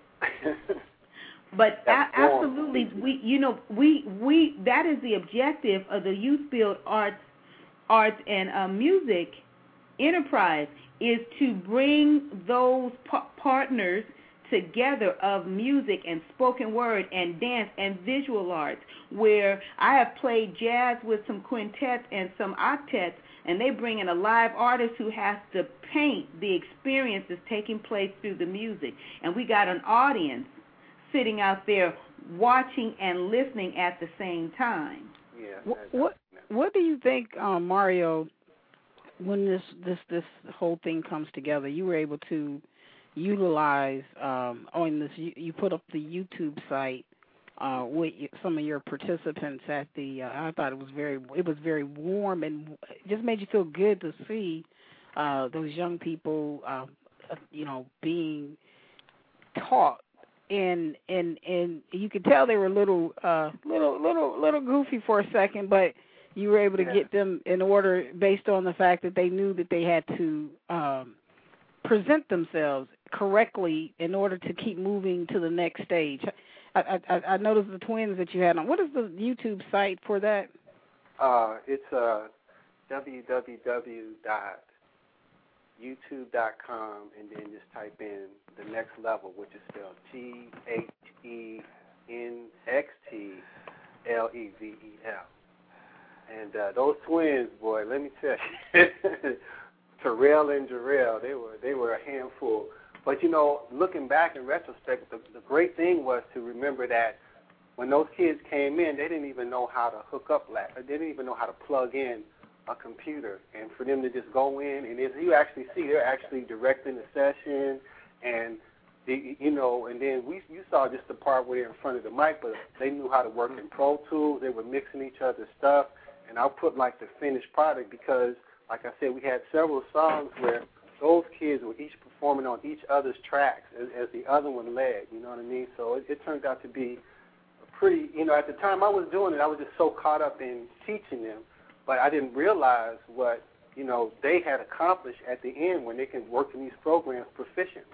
but a- absolutely, we, you know, we, we, that is the objective of the Youth Build Arts, Arts and uh, Music Enterprise, is to bring those pa- partners together of music and spoken word and dance and visual arts, where I have played jazz with some quintets and some octets, and they bring in a live artist who has to paint the experiences taking place through the music. And we got an audience sitting out there watching and listening at the same time. Yeah. What what, what do you think, um, Mario, when this, this, this whole thing comes together, you were able to utilize um, on this, you, you put up the YouTube site uh, with some of your participants at the, uh, I thought it was very, it was very warm, and it just made you feel good to see uh, those young people, uh, you know, being taught, and and and you could tell they were a little, uh, little, little, little goofy for a second, but you were able to yeah. get them in order based on the fact that they knew that they had to um, present themselves correctly in order to keep moving to the next stage. I, I, I noticed the twins that you had on. What is the YouTube site for that? Uh, it's uh, w w w dot youtube dot com, and then just type in The Next Level, which is spelled T H E N X T L E V E L. And uh, those twins, boy, let me tell you, Terrell and Jarrell, they were they were a handful. But, you know, looking back in retrospect, the, the great thing was to remember that when those kids came in, they didn't even know how to hook up, they didn't even know how to plug in a computer. And for them to just go in, and as you actually see, they're actually directing the session, and, the, you know, and then we you saw just the part where they're in front of the mic, but they knew how to work in Pro Tools. They were mixing each other's stuff, and I'll put, like, the finished product because, like I said, we had several songs where those kids were each performing on each other's tracks as, as the other one led, you know what I mean? So it, it turned out to be a pretty, you know, at the time I was doing it, I was just so caught up in teaching them, but I didn't realize what, you know, they had accomplished at the end when they can work in these programs proficiently.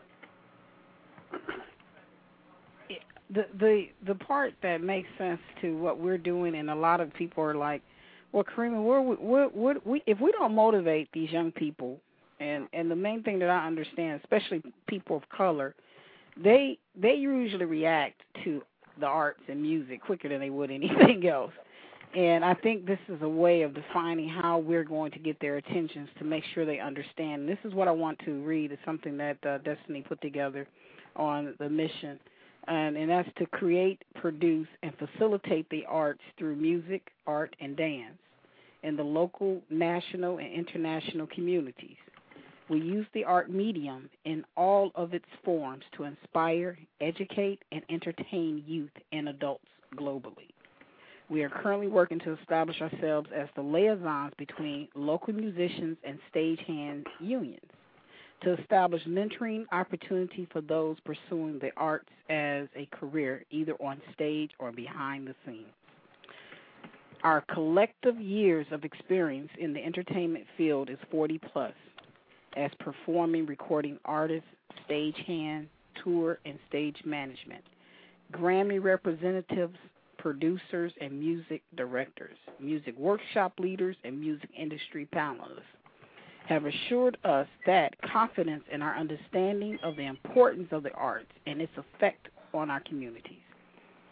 The, the, the part that makes sense to what we're doing, and a lot of people are like, well, Karima, we're, we're, we're, we, if we don't motivate these young people, And and the main thing that I understand, especially people of color, they they usually react to the arts and music quicker than they would anything else. And I think this is a way of defining how we're going to get their attentions to make sure they understand. And this is what I want to read. It's something that uh, Destiny put together on the mission, and, and that's to create, produce, and facilitate the arts through music, art, and dance in the local, national, and international communities. We use the art medium in all of its forms to inspire, educate, and entertain youth and adults globally. We are currently working to establish ourselves as the liaisons between local musicians and stagehand unions to establish mentoring opportunity for those pursuing the arts as a career, either on stage or behind the scenes. Our collective years of experience in the entertainment field is forty plus. As performing, recording artists, stagehand, tour, and stage management, Grammy representatives, producers, and music directors, music workshop leaders, and music industry panelists have assured us that confidence in our understanding of the importance of the arts and its effect on our communities.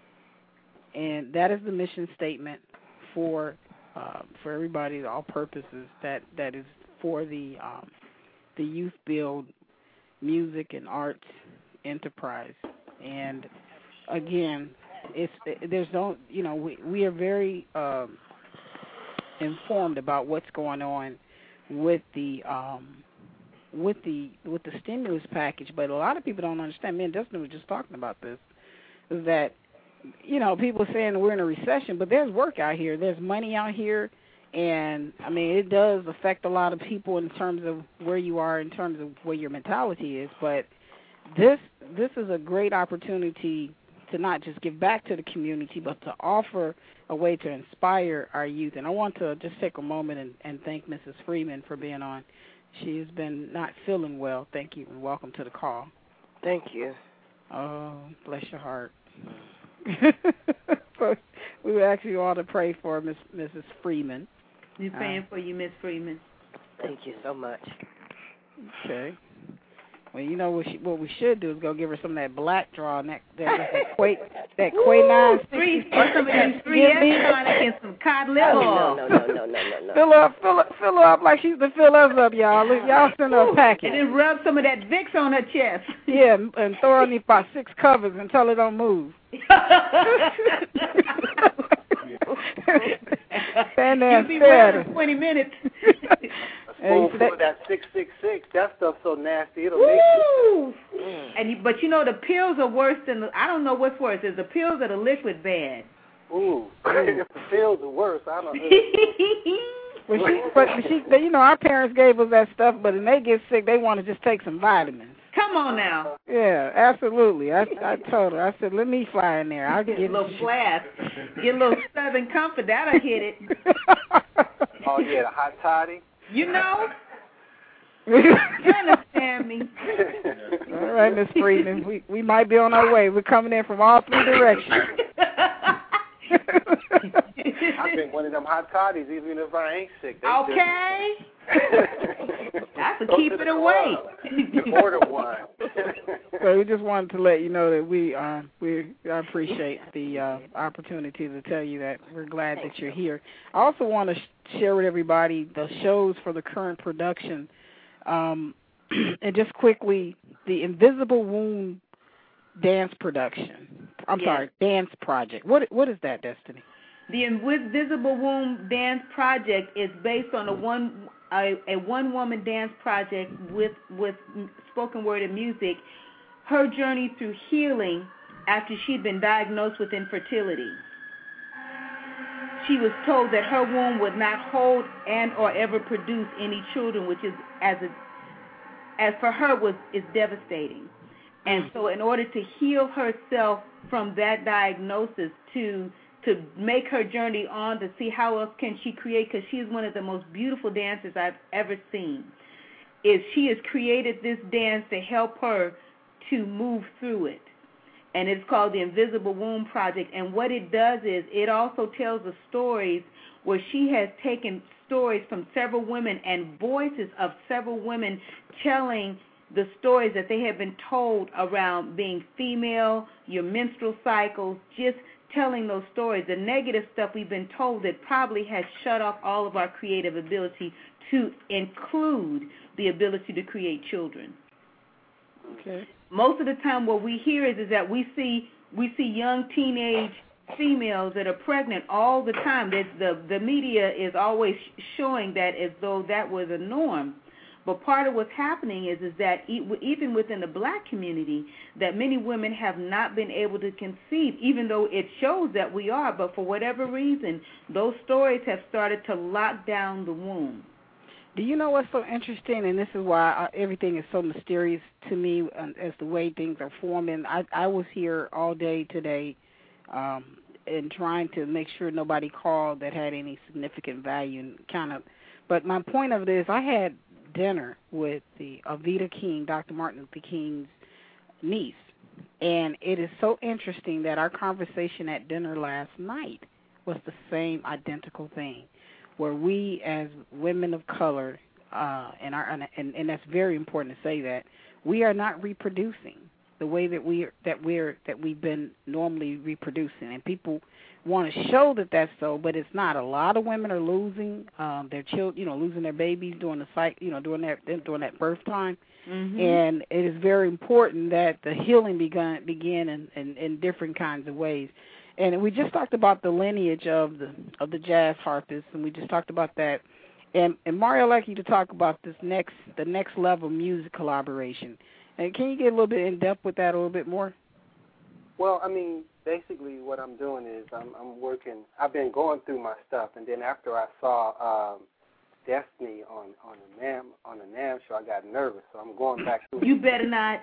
and that is the mission statement for uh, for everybody, all purposes. That that is for the um, the Youth Build Music and Arts Enterprise. And again, it's there's no you know we we are very um, informed about what's going on with the um, with the with the stimulus package, but a lot of people don't understand. Me and Dustin was just talking about this. Is that you know people saying we're in a recession, but there's work out here. There's money out here, and I mean it does affect a lot of people in terms of where you are, in terms of where your mentality is. But this this is a great opportunity to not just give back to the community, but to offer a way to inspire our youth. And I want to just take a moment and, and thank Missus Freeman for being on. She has been not feeling well. Thank you, and welcome to the call. Thank you. Oh, bless your heart. So we actually ought to pray for Miss Missus Freeman. We're praying uh, for you, Miss Freeman. Thank you so much. Okay. Well, you know what, she, what we should do is go give her some of that black draw and that that, that Quay that Quay three, or some of them three S tonic and some cod liver. Oh, no, no, no, no, no, no, no. Fill her up, fill her, fill her up like she used to fill us up, y'all. Y'all send her a package. And then rub some of that Vicks on her chest. Yeah, and, and throw her underneath about six covers and tell her don't move. Stand there and You'll be stare at well her. in twenty minutes. Spoon full of that six six six. That stuff's so nasty. It'll make you. Mm. And you, but you know the pills are worse than the. I don't know what's worse. Is the pills or the liquid bad? Ooh, if the pills are worse, I don't know. But she, but she, they, you know, our parents gave us that stuff, but when they get sick, they want to just take some vitamins. Come on now. Yeah, absolutely. I I told her. I said, let me fly in there. I'll get get a little flask. Get a little Southern Comfort. That'll hit it. Oh yeah, the hot toddy. You know. You understand me. All right, Miss Freeman. We we might be on our way. We're coming in from all three directions. I think one of them hot toddies, even if I ain't sick. They okay. That's to keep it away. Order one. So we just wanted to let you know that we uh, we I appreciate the uh, opportunity to tell you that we're glad that you're here. I also want to sh- share with everybody the shows for the current production, um, and just quickly the Invisible Womb dance production. I'm yes. sorry, dance project. What what is that, Destiny? The Invisible Womb Dance Project is based on a one a, a one woman dance project with with spoken word and music. Her journey through healing after she'd been diagnosed with infertility. She was told that her womb would not hold and or ever produce any children, which is as a, as for her was is devastating. And so, in order to heal herself from that diagnosis, to to make her journey on to see how else can she create, because she is one of the most beautiful dancers I've ever seen, is she has created this dance to help her to move through it. And it's called the Invisible Womb Project. And what it does is it also tells the stories where she has taken stories from several women and voices of several women telling the stories that they have been told around being female, your menstrual cycles, just telling those stories, the negative stuff we've been told that probably has shut off all of our creative ability to include the ability to create children. Okay. Most of the time what we hear is, is that we see we see young teenage females that are pregnant all the time. That the, the media is always showing that as though that was a norm. But part of what's happening is is that even within the black community, that many women have not been able to conceive, even though it shows that we are. But for whatever reason, those stories have started to lock down the womb. Do you know what's so interesting? And this is why I, everything is so mysterious to me um, as the way things are forming. I, I was here all day today um, and trying to make sure nobody called that had any significant value and kind of. But my point of this, I had dinner with the Avita King, Doctor Martin Luther King's niece, and it is so interesting that our conversation at dinner last night was the same identical thing, where we as women of color, uh, and, our, and, and that's very important to say that, we are not reproducing. the way that we that we're that we've been normally reproducing, and people want to show that that's so, but it's not. A lot of women are losing um, their children, you know, losing their babies during the cycle, you know, during that during that birth time, mm-hmm. and it is very important that the healing begin begin in, in, in different kinds of ways. And we just talked about the lineage of the of the jazz harpists, and we just talked about that. And, and Mario, I'd like you to talk about this next the next level music collaboration. And can you get a little bit in depth with that a little bit more? Well, I mean, basically what I'm doing is I'm, I'm working. I've been going through my stuff, and then after I saw um, Destiny on on the Nam on the Nam show, I got nervous, so I'm going back through. You better not.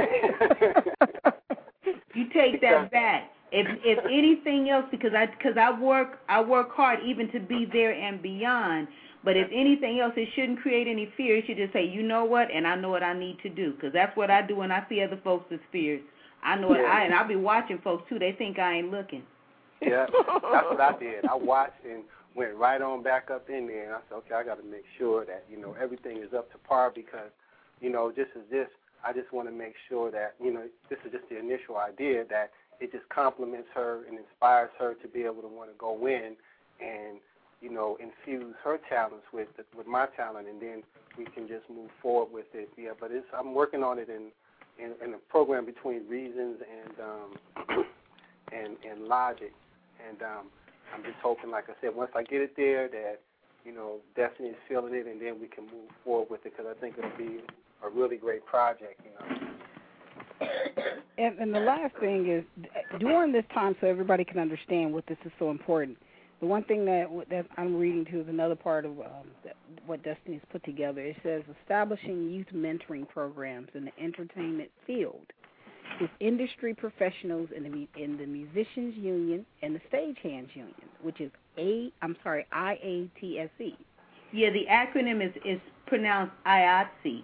You take that back. If if anything else, because I because I work I work hard even to be there and beyond. But if anything else, it shouldn't create any fear. It should just say, you know what, and I know what I need to do, because that's what I do when I see other folks with fears. I know what yeah. I and I'll be watching folks too. They think I ain't looking. Yeah, that's what I did. I watched and went right on back up in there, and I said, okay, I got to make sure that you know everything is up to par, because you know just as this, I just want to make sure that you know this is just the initial idea, that it just compliments her and inspires her to be able to want to go in and you know, infuse her talents with with my talent, and then we can just move forward with it. Yeah, but it's I'm working on it in in, in a program between reasons and um, and and logic, and um, I'm just hoping, like I said, once I get it there, that you know, Destiny is feeling it, and then we can move forward with it, because I think it'll be a really great project, you know. And, and the last thing is, during this time, so everybody can understand what this is so important. The one thing that that I'm reading to is another part of um, that, what Destiny's put together. It says establishing youth mentoring programs in the entertainment field with industry professionals in the in the Musicians Union and the Stagehands Union, which is a I'm sorry I A T S E. Yeah, the acronym is is pronounced I A T S E.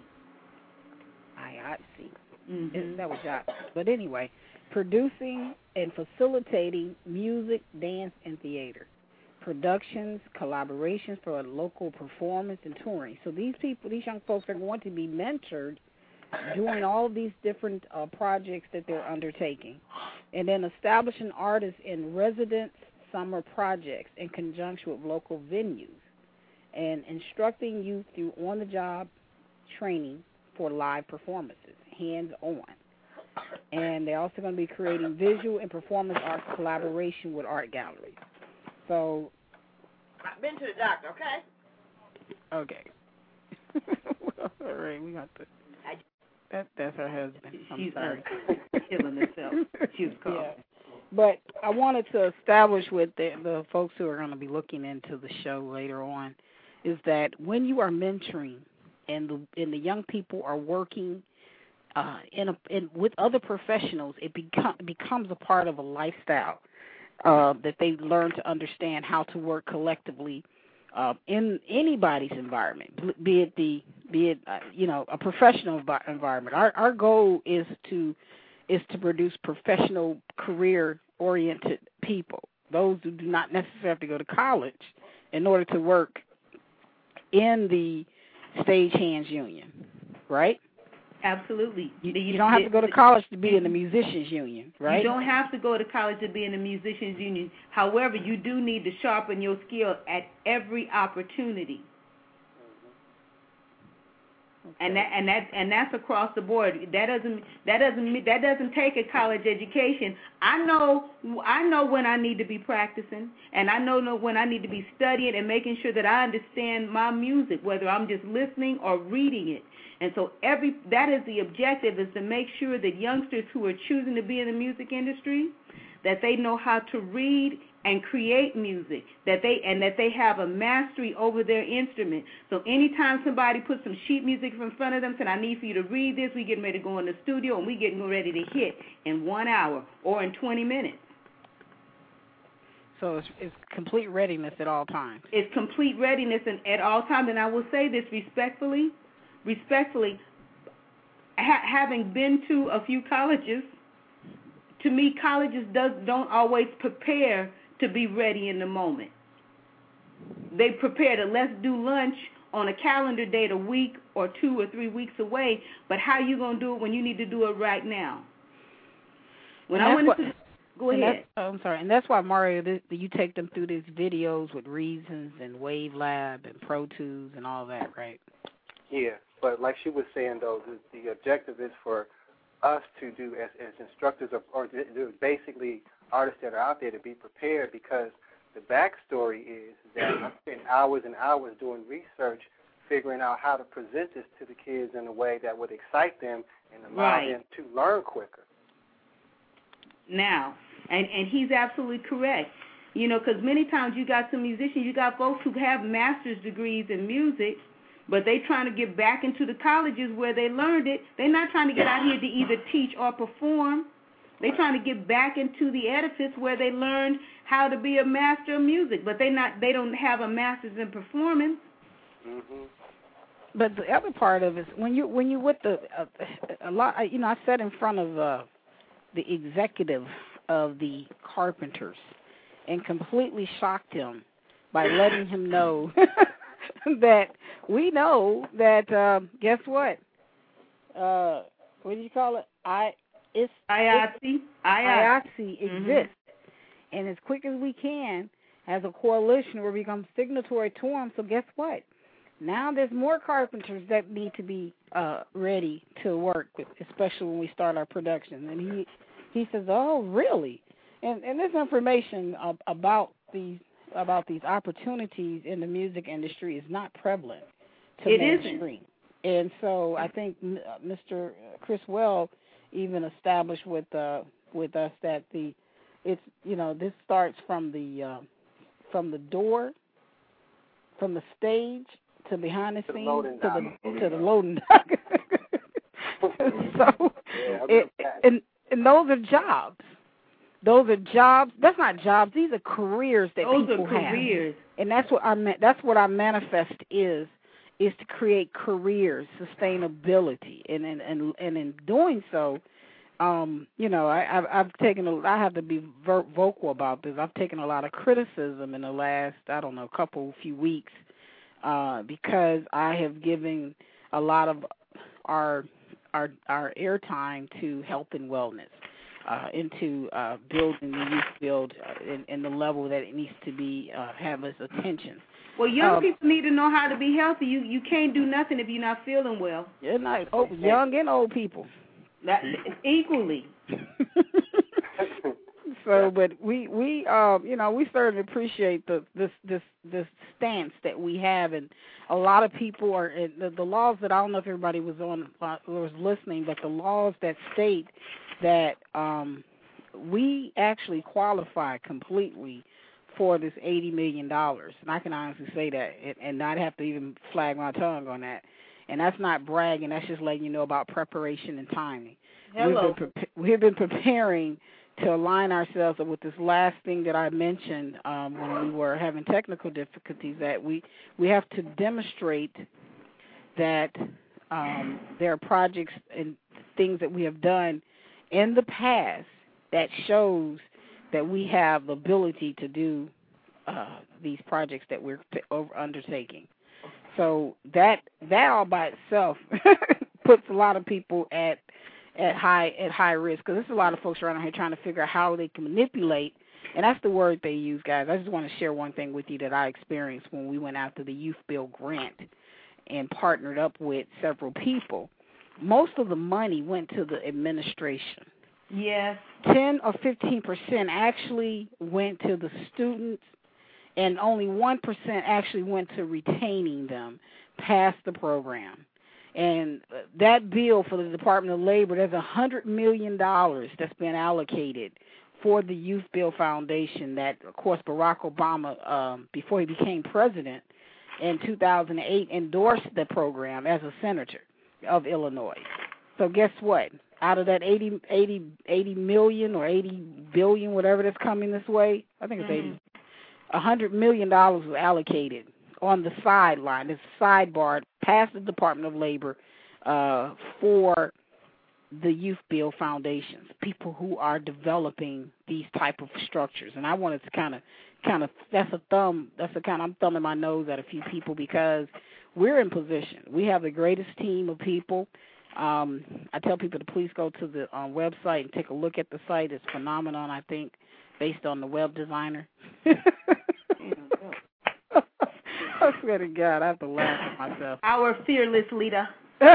I A T S E. Mm-hmm. That was Jot. But anyway, producing and facilitating music, dance, and theater. Productions, collaborations for a local performance, and touring. So these people, these young folks are going to be mentored doing all of these different uh, projects that they're undertaking. And then establishing artists in residence summer projects in conjunction with local venues. And instructing youth through on-the-job training for live performances, hands-on. And they're also going to be creating visual and performance arts collaboration with art galleries. So, I've been to the doctor, okay? Okay. Well, all right, we got the. That that's her husband. I'm She's sorry. uh, killing herself. She was coughing. Yeah. But I wanted to establish with the, the folks who are going to be looking into the show later on, is that when you are mentoring and the and the young people are working uh, in a in, with other professionals, it become becomes a part of a lifestyle. Uh, that they learn to understand how to work collectively uh, in anybody's environment, be it the be it uh, you know a professional environment. Our our goal is to is to produce professional, career oriented people, those who do not necessarily have to go to college in order to work in the Stagehands Union, right? Absolutely. You, The- you don't have the- to go to college to be in the Musicians Union, right? You don't have to go to college to be in the Musicians Union. However, you do need to sharpen your skill at every opportunity. Okay. And that and that and that's across the board. That doesn't that doesn't that doesn't take a college education. I know I know when I need to be practicing, and I know know when I need to be studying and making sure that I understand my music, whether I'm just listening or reading it. And so every that is the objective, is to make sure that youngsters who are choosing to be in the music industry, that they know how to read and create music, that they and that they have a mastery over their instrument. So anytime somebody puts some sheet music in front of them, saying, I need for you to read this, we getting ready to go in the studio and we getting ready to hit in one hour or in twenty minutes. So it's, it's complete readiness at all times. It's complete readiness and at all times. And I will say this respectfully, respectfully, ha- having been to a few colleges, to me, colleges does, don't always prepare to be ready in the moment. They prepare to let's do lunch on a calendar date a week or two or three weeks away, but how you going to do it when you need to do it right now? When And I that's went what- into the, go And ahead. that's, oh, I'm sorry, and that's why, Mario, this, you take them through these videos with Reasons and Wave Lab and Pro Tools and all that, right? Yeah, but like she was saying, though, the, the objective is for us to do as, as instructors of, or to, to basically artists that are out there to be prepared, because the backstory is that I spent hours and hours doing research, figuring out how to present this to the kids in a way that would excite them and allow Right. them to learn quicker. Now, and, and he's absolutely correct. You know, because many times you got some musicians, you got folks who have master's degrees in music, but they trying to get back into the colleges where they learned it. They're not trying to get out here to either teach or perform. They're trying to get back into the edifice where they learned how to be a master of music, but they not they don't have a master's in performance. Mm-hmm. But the other part of it is when you when you with the uh, a lot, you know, I sat in front of uh, the executive of the Carpenters and completely shocked him by letting him know that we know that uh, guess what? Uh, what do you call it? I it's I A T S E. I A T S E. I A T S E Mhm. exists, and as quick as we can, as a coalition, we become signatory to them. So guess what? Now there's more carpenters that need to be uh, ready to work with, especially when we start our production. And he he says, "Oh, really?" And and this information uh, about these about these opportunities in the music industry is not prevalent to It mainstream. And so I think uh, Mister Chris Well even established with uh, with us that the it's you know this starts from the uh, from the door, from the stage to behind the To the scenes loading to dock. the to the loading dock. So Yeah, I it, remember that. and and those are jobs. Those are jobs. That's not jobs. These are careers that Those people are have. careers. And that's what our ma- that's what our manifest is is to create careers, sustainability, and and and, and in doing so, um, you know, I, I've, I've taken a, I have to be ver- vocal about this. I've taken a lot of criticism in the last I don't know couple few weeks uh, because I have given a lot of our our our airtime to health and wellness. Uh, into uh, building the youth field uh, in, in the level that it needs to be uh, have its attention. Well, young Um, people need to know how to be healthy. You you can't do nothing if you're not feeling well. You're not oh, young and old people. That equally. So, but we we um you know we certainly appreciate the this this this stance that we have, and a lot of people are and the, the laws that I don't know if everybody was on uh, was listening, but the laws that state that um we actually qualify completely for this eighty million dollars, and I can honestly say that, and, and not have to even flag my tongue on that. And that's not bragging; that's just letting you know about preparation and timing. Hello. We've been, pre- we've been preparing to align ourselves with this last thing that I mentioned um, when we were having technical difficulties, that we, we have to demonstrate that um, there are projects and things that we have done in the past that shows that we have the ability to do uh, these projects that we're t- over undertaking. So that that all by itself puts a lot of people at at high at high risk, because there's a lot of folks around here trying to figure out how they can manipulate, and that's the word they use, guys. I just want to share one thing with you that I experienced when we went out to the Youth Bill grant and partnered up with several people. Most of the money went to the administration. Yes. ten or fifteen percent actually went to the students, and only one percent actually went to retaining them past the program. And that bill for the Department of Labor, there's one hundred million dollars that's been allocated for the Youth Bill Foundation that, of course, Barack Obama, um, before he became president in two thousand eight, endorsed the program as a senator of Illinois. So guess what? Out of that eighty, eighty, eighty million or eighty billion, whatever that's coming this way, I think it's Mm-hmm. eighty, one hundred million dollars was allocated on the sideline, it's sidebar past the Department of Labor uh, for the Youth Bill Foundations, people who are developing these type of structures. And I wanted to kind of, kind of, that's a thumb, that's a kind of, I'm thumbing my nose at a few people because we're in position. We have the greatest team of people, Um, I tell people to please go to the um, website and take a look at the site. It's phenomenal, I think, based on the web designer. I swear to God, I have to laugh at myself. Our fearless leader.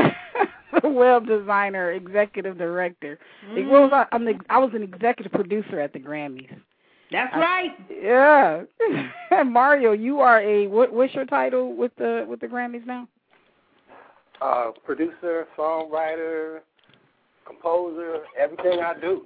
Web designer, executive director. Mm. What was I? I'm the, I was an executive producer at the Grammys. That's I, right. Yeah. And Mario, you are a what, what's your title with the with the Grammys now? Uh, producer, songwriter, composer, everything I do.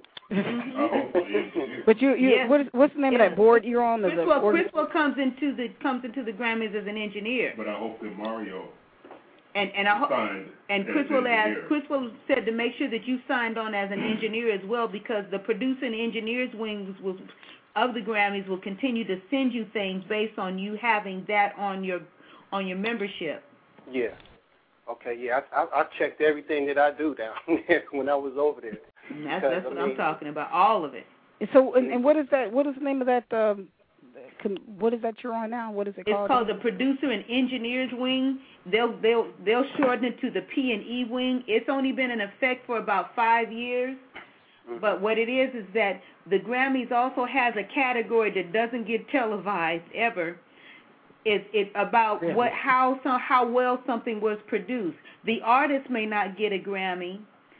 But you, you yes. what is, what's the name yes. of that board you're on? Criswell, Criswell comes into the comes into the Grammys as an engineer. But I hope that Mario and and I hope and Criswell as Criswell said to make sure that you signed on as an engineer as well, because the producer and engineers wings will, of the Grammys will continue to send you things based on you having that on your on your membership. Yeah. Okay. Yeah. I I, I checked everything that I do down there when I was over there. And that's that's what I mean, I'm talking about, all of it. And so, and, and what is that? What is the name of that? Um, what is that you're on now? What is it called? It's called the Producer and Engineers Wing. They'll they'll they'll shorten it to the P and E Wing. It's only been in effect for about five years. Mm-hmm. But what it is is that the Grammys also has a category that doesn't get televised ever. It's it's about really? what how some, how well something was produced. The artist may not get a Grammy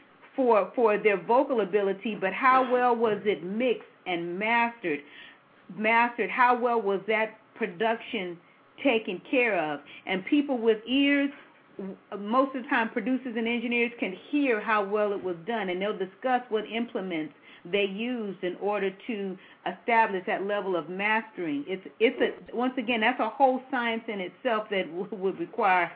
for for their vocal ability, but how well was it mixed and mastered? Mastered. How well was that production taken care of? And people with ears, most of the time, producers and engineers can hear how well it was done, and they'll discuss what implements they used in order to establish that level of mastering. It's it's a once again that's a whole science in itself that w- would require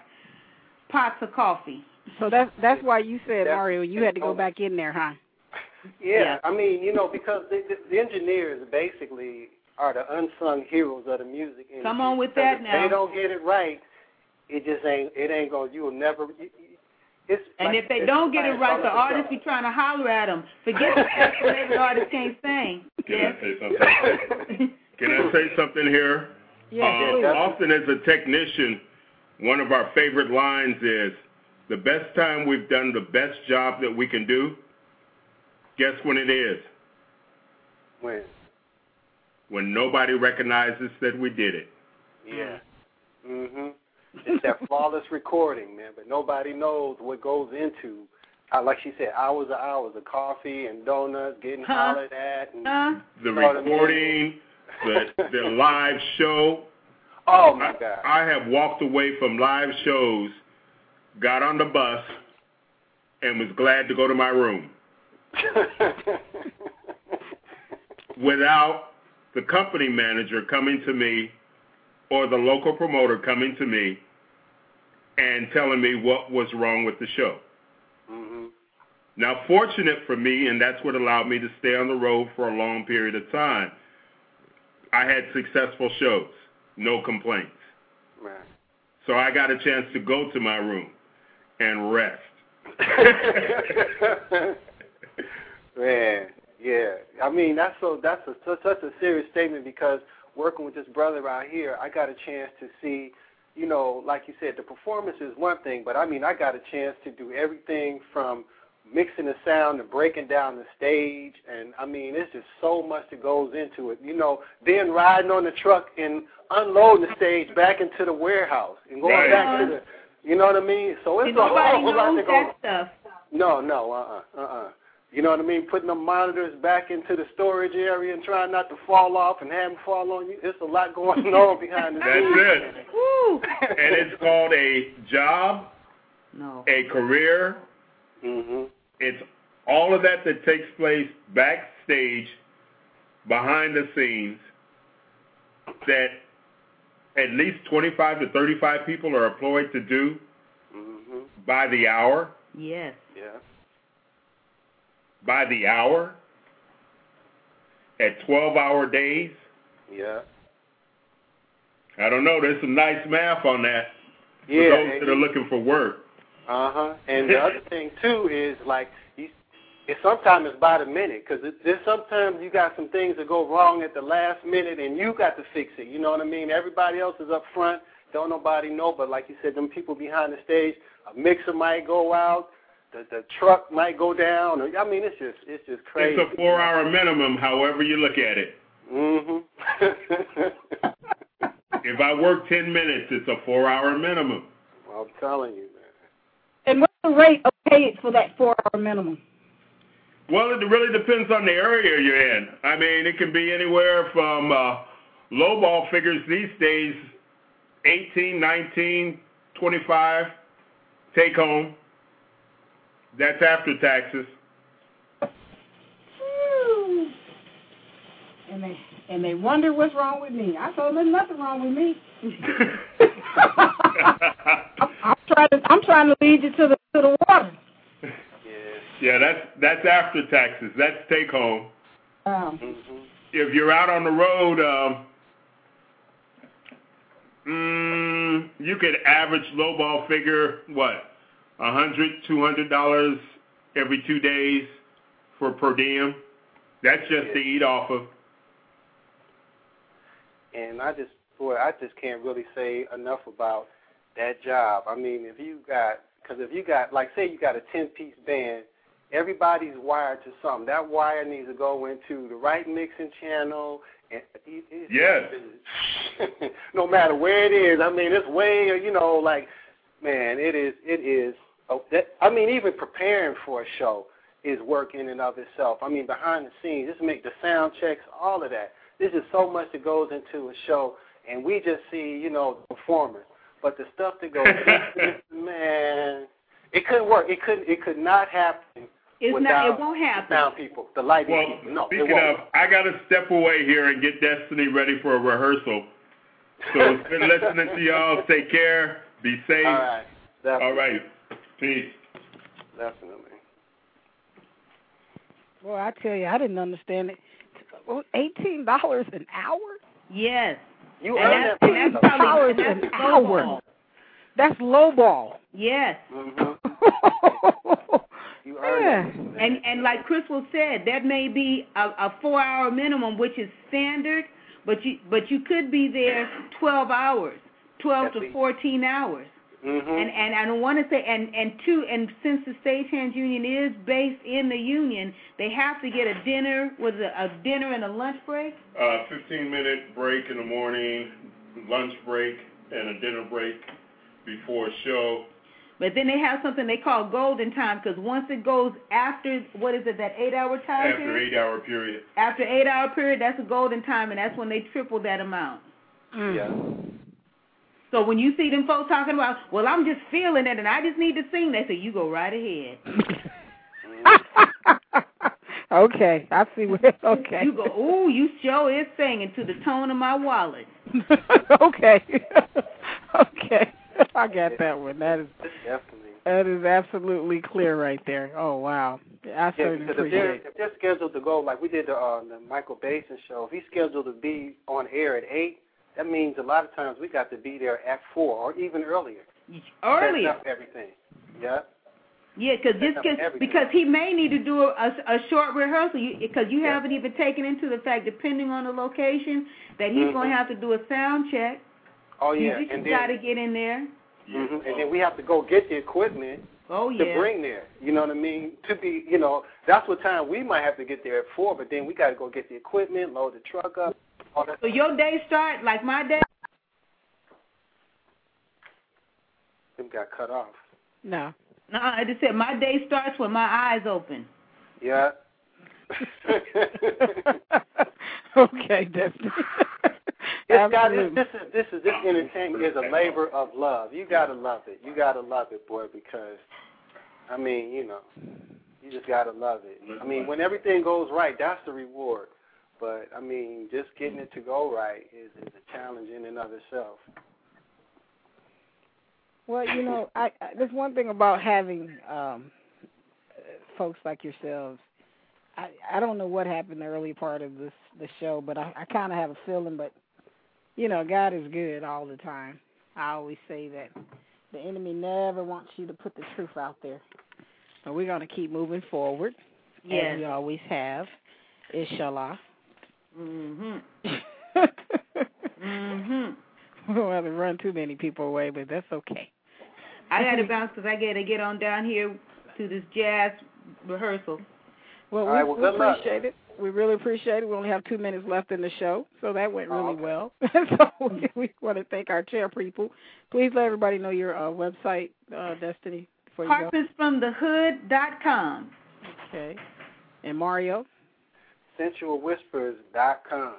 pots of coffee. So that's that's why you said, Mario, you had to go back in there, huh? Yeah, yeah. I mean, you know, because the, the, the engineers basically are the unsung heroes of the music industry. Come on with that now. If they don't get it right, it just ain't. It ain't gonna. You will never. It's and like, if they don't get it right, the artists be trying to holler at them. Forget the fact that every artist can't sing. Can yes. I say something? Can I say something here? Yeah, um, often as a technician, one of our favorite lines is, the best time we've done the best job that we can do, guess when it is? When? When nobody recognizes that we did it. Yeah. Mm-hmm. It's that flawless recording, man, but nobody knows what goes into, uh, like she said, hours and hours of coffee and donuts, getting huh? hollered at. And, huh? The recording, the, the live show. Oh, my God. I, I have walked away from live shows, got on the bus, and was glad to go to my room. Without the company manager coming to me or the local promoter coming to me and telling me what was wrong with the show. Mm-hmm. Now, fortunate for me, and that's what allowed me to stay on the road for a long period of time, I had successful shows, no complaints. Right. So I got a chance to go to my room and rest. Man, yeah. I mean, that's so that's a, such a serious statement, because working with this brother around here, I got a chance to see, you know, like you said, the performance is one thing, but I mean, I got a chance to do everything from mixing the sound to breaking down the stage, and I mean, it's just so much that goes into it. You know, then riding on the truck and unloading the stage back into the warehouse and going right. back to the, you know what I mean? So it's and a nobody whole lot knows that goes. that stuff. No, no, uh-uh, uh-uh. You know what I mean? Putting the monitors back into the storage area and trying not to fall off and have them fall on you. There's a lot going on behind the scenes. That's it. Woo. And it's called a job, no. a career. Mm-hmm. It's all of that that takes place backstage, behind the scenes, that at least twenty-five to thirty-five people are employed to do mm-hmm. by the hour. Yes. Yeah. By the hour, at twelve-hour days. Yeah. I don't know. There's some nice math on that for yeah, those that are looking for work. Uh-huh. And the other thing, too, is like, you, it sometimes it's by the minute, because there's sometimes you got some things that go wrong at the last minute, and you got to fix it. You know what I mean? Everybody else is up front. Don't nobody know, but like you said, them people behind the stage, a mixer might go out. the the truck might go down. Or, I mean, it's just it's just crazy. It's a four-hour minimum, however you look at it. Mhm. If I work ten minutes, it's a four-hour minimum. Well, I'm telling you, man. And what's the rate of pay for that four-hour minimum? Well, it really depends on the area you're in. I mean, it can be anywhere from uh, lowball figures these days, eighteen, nineteen, twenty-five, take home. That's after taxes. And they and they wonder what's wrong with me. I told them nothing wrong with me. I'm, I'm trying to I'm trying to lead you to the to the water. Yeah, that's that's after taxes. That's take home. Um, Mm-hmm. If you're out on the road, um, mm, you could average lowball figure what, a hundred, two hundred dollars every two days for per diem. That's just Yeah. to eat off of. And I just, boy, I just can't really say enough about that job. I mean, if you got, because if you got, like, say you got a ten-piece band, everybody's wired to something. That wire needs to go into the right mixing channel. And it, it, Yes. no matter where it is. I mean, it's way, you know, like, man, it is, it is. Oh, that, I mean, even preparing for a show is work in and of itself. I mean, behind the scenes, just make the sound checks, all of that. There's just so much that goes into a show, and we just see, you know, the performers. But the stuff that goes into it, man, it couldn't work. It couldn't. It could not happen. It's without not. It won't happen. The sound people, the lighting Well, people. No, speaking it won't. of, I got to step away here and get Destiny ready for a rehearsal. So it's been listening to y'all. Take care. Be safe. All right. Definitely. All right. Peace. Definitely. Well, I tell you, I didn't understand it. Eighteen dollars an hour? Yes. You And earn that's, that. and for that's yourself. probably Dollars and an that's hour. lowball. That's lowball. Yes. Mhm. You earn Yeah. that. man. And and like Crystal said, that may be a, a four hour minimum, which is standard, but you but you could be there twelve hours, twelve That's to it. fourteen hours. Mhm. And and I don't want to say and and two and since the stagehands union is based in the union, they have to get a dinner with a, a dinner and a lunch break. Uh, fifteen minute break in the morning, lunch break, and a dinner break before a show. But then they have something they call golden time, because once it goes after, what is it, that eight hour time After period? eight hour period. After eight hour period, that's a golden time, and that's when they triple that amount. Mm. Yeah. So when you see them folks talking about, well, I'm just feeling it and I just need to sing, they say, you go right ahead. Okay, I see what. Okay. You go, ooh, you sure is singing to the tone of my wallet. Okay. Okay. I got that one. That is Definitely. that is absolutely clear right there. Oh wow. I Yeah, certainly because if they're, appreciate it. if they're scheduled to go, like we did the, uh, the Michael Basin show, if he's scheduled to be on air at eight, that means a lot of times we got to be there at four or even earlier. Earlier. Setting up everything. Yeah. Yeah, cause Setting just up cause, everything. because he may need to do a, a, a short rehearsal, because you, you Yeah. haven't even taken into the fact, depending on the location, that he's Mhm. going to have to do a sound check. Oh yeah. You just and got to then, get in there. mhm, and then we have to go get the equipment Oh, to yeah. bring there. You know what I mean? To be, you know, that's what time we might have to get there at four, but then we got to go get the equipment, load the truck up, all that. So your day start, like my day? Them got cut off. No. No, I just said my day starts when my eyes open. Yeah. Okay, definitely. It's got, Absolutely. this is this is this entertainment is a labor of love. You gotta love it. You gotta love it, boy, because I mean, you know, you just gotta love it. I mean, when everything goes right, that's the reward. But I mean, just getting it to go right is, is a challenge in and of itself. Well, you know, I, I there's one thing about having um, folks like yourselves. I I don't know what happened in the early part of this the show, but I, I kind of have a feeling. But you know, God is good all the time. I always say that the enemy never wants you to put the truth out there. But we're going to keep moving forward, Yes. as we always have, inshallah. Mhm. Mhm. We don't have to run too many people away, but that's okay. I got to bounce because I got to get on down here to this jazz rehearsal. Well, we, right, well, we good luck. appreciate it. We really appreciate it. We only have two minutes left in the show, so that went really Oh, okay. well. So we, we want to thank our chair people. Please let everybody know your uh, website, uh, Destiny, before you go. harpers from the hood dot com. Okay. And Mario? sensual whispers dot com.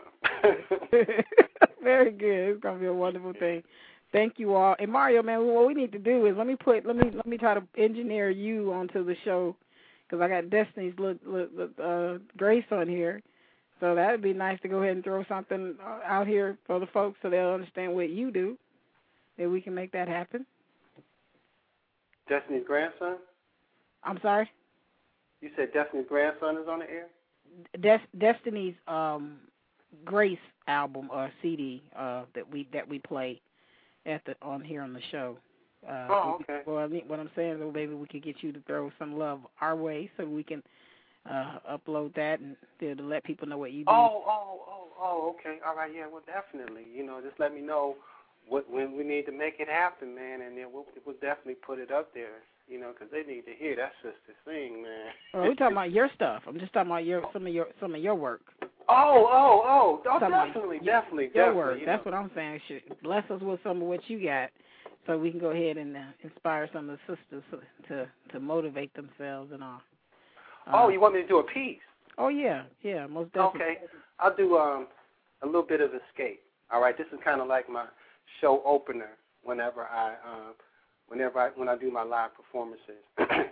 Very good. It's gonna be a wonderful thing. Thank you all. And Mario, man, what we need to do is let me put let me let me try to engineer you onto the show because I got Destiny's little, little, uh, Grace on here. So that would be nice to go ahead and throw something out here for the folks so they'll understand what you do. That we can make that happen. Destiny's grandson? I'm sorry? You said Destiny's grandson is on the air? Des- Destiny's um, Grace album or C D uh, that we that we play at the on here on the show. Uh, oh, okay. Well, I mean, what I'm saying is, well, maybe we could get you to throw some love our way so we can uh, upload that and to, to let people know what you do. Oh, oh, oh, oh, okay. All right, yeah, well, definitely. You know, just let me know what when we need to make it happen, man, and then we'll, we'll definitely put it up there, you know, because they need to hear that sister sing, man. Oh, we're talking about your stuff. I'm just talking about your some of your some of your work. Oh, oh, oh, oh, Some definitely, of, definitely, your definitely. work. You That's know. what I'm saying. Should bless us with some of what you got, so we can go ahead and uh, inspire some of the sisters to to motivate themselves and all. Uh, Oh, you want me to do a piece? Oh yeah, yeah, most definitely. Okay, I'll do um a little bit of Escape. All right, this is kind of like my show opener whenever I um whenever I when I do my live performances.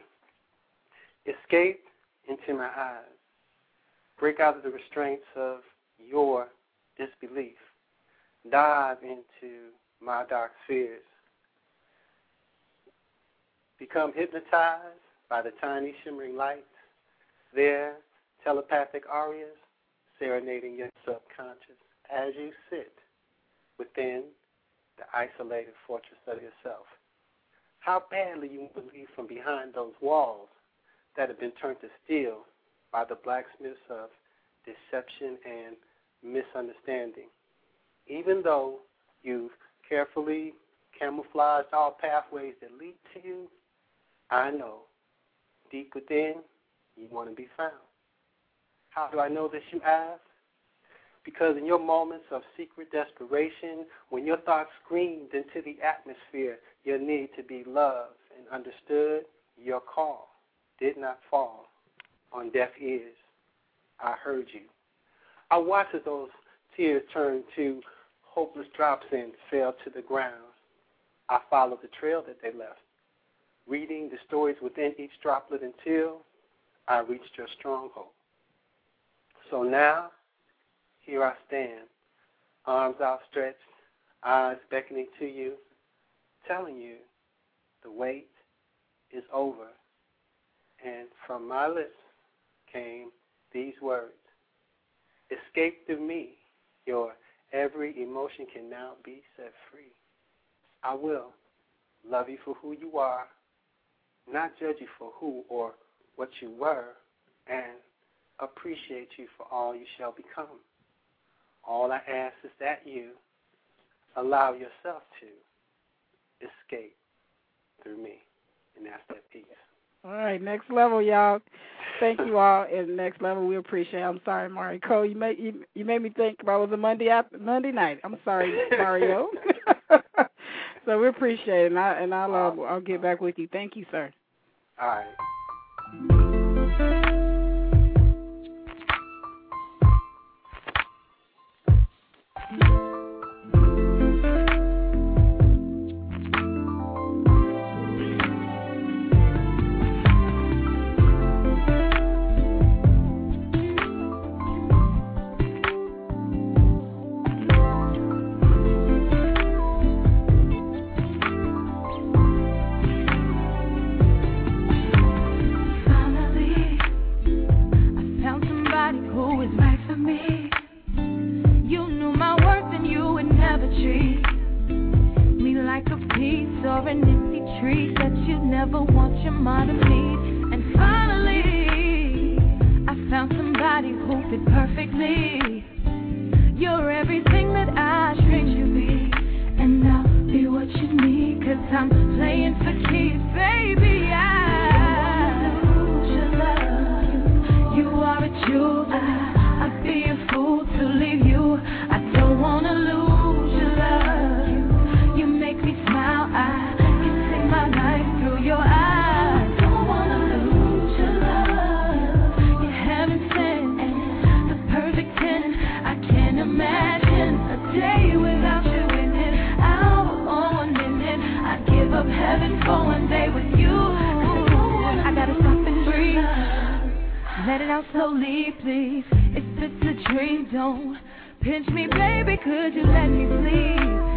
Escape into my eyes. Break out of the restraints of your disbelief. Dive into my dark fears. Become hypnotized by the tiny shimmering lights. Their telepathic arias serenading your subconscious as you sit within the isolated fortress of yourself. How badly you want to leave from behind those walls that have been turned to steel by the blacksmiths of deception and misunderstanding. Even though you've carefully camouflaged all pathways that lead to you, I know deep within you want to be found. How do I know this, you ask? Because in your moments of secret desperation, when your thoughts screamed into the atmosphere your need to be loved and understood, your call did not fall on deaf ears. I heard you. I watched as those tears turned to hopeless drops and fell to the ground. I followed the trail that they left, reading the stories within each droplet until I reached your stronghold. So now, here I stand, arms outstretched, eyes beckoning to you, telling you the wait is over. And from my lips came these words: escape through me. Your every emotion can now be set free. I will love you for who you are, not judge you for who or what you were, and appreciate you for all you shall become. All I ask is that you allow yourself to escape through me. And that's that piece. All right, next level, y'all. Thank you all. And next level, we appreciate it. I'm sorry, Mario Cole. You made you, you made me think about it was a Monday after, Monday night. I'm sorry, Mario. So we appreciate it, and I and I'll uh, I'll get back with you. Thank you, sir. All right. I'm playing for keeps, baby. I of heaven for one day with you. I gotta stop and breathe. Let it out slowly, please. If it's a dream, don't pinch me, baby. Could you let me sleep?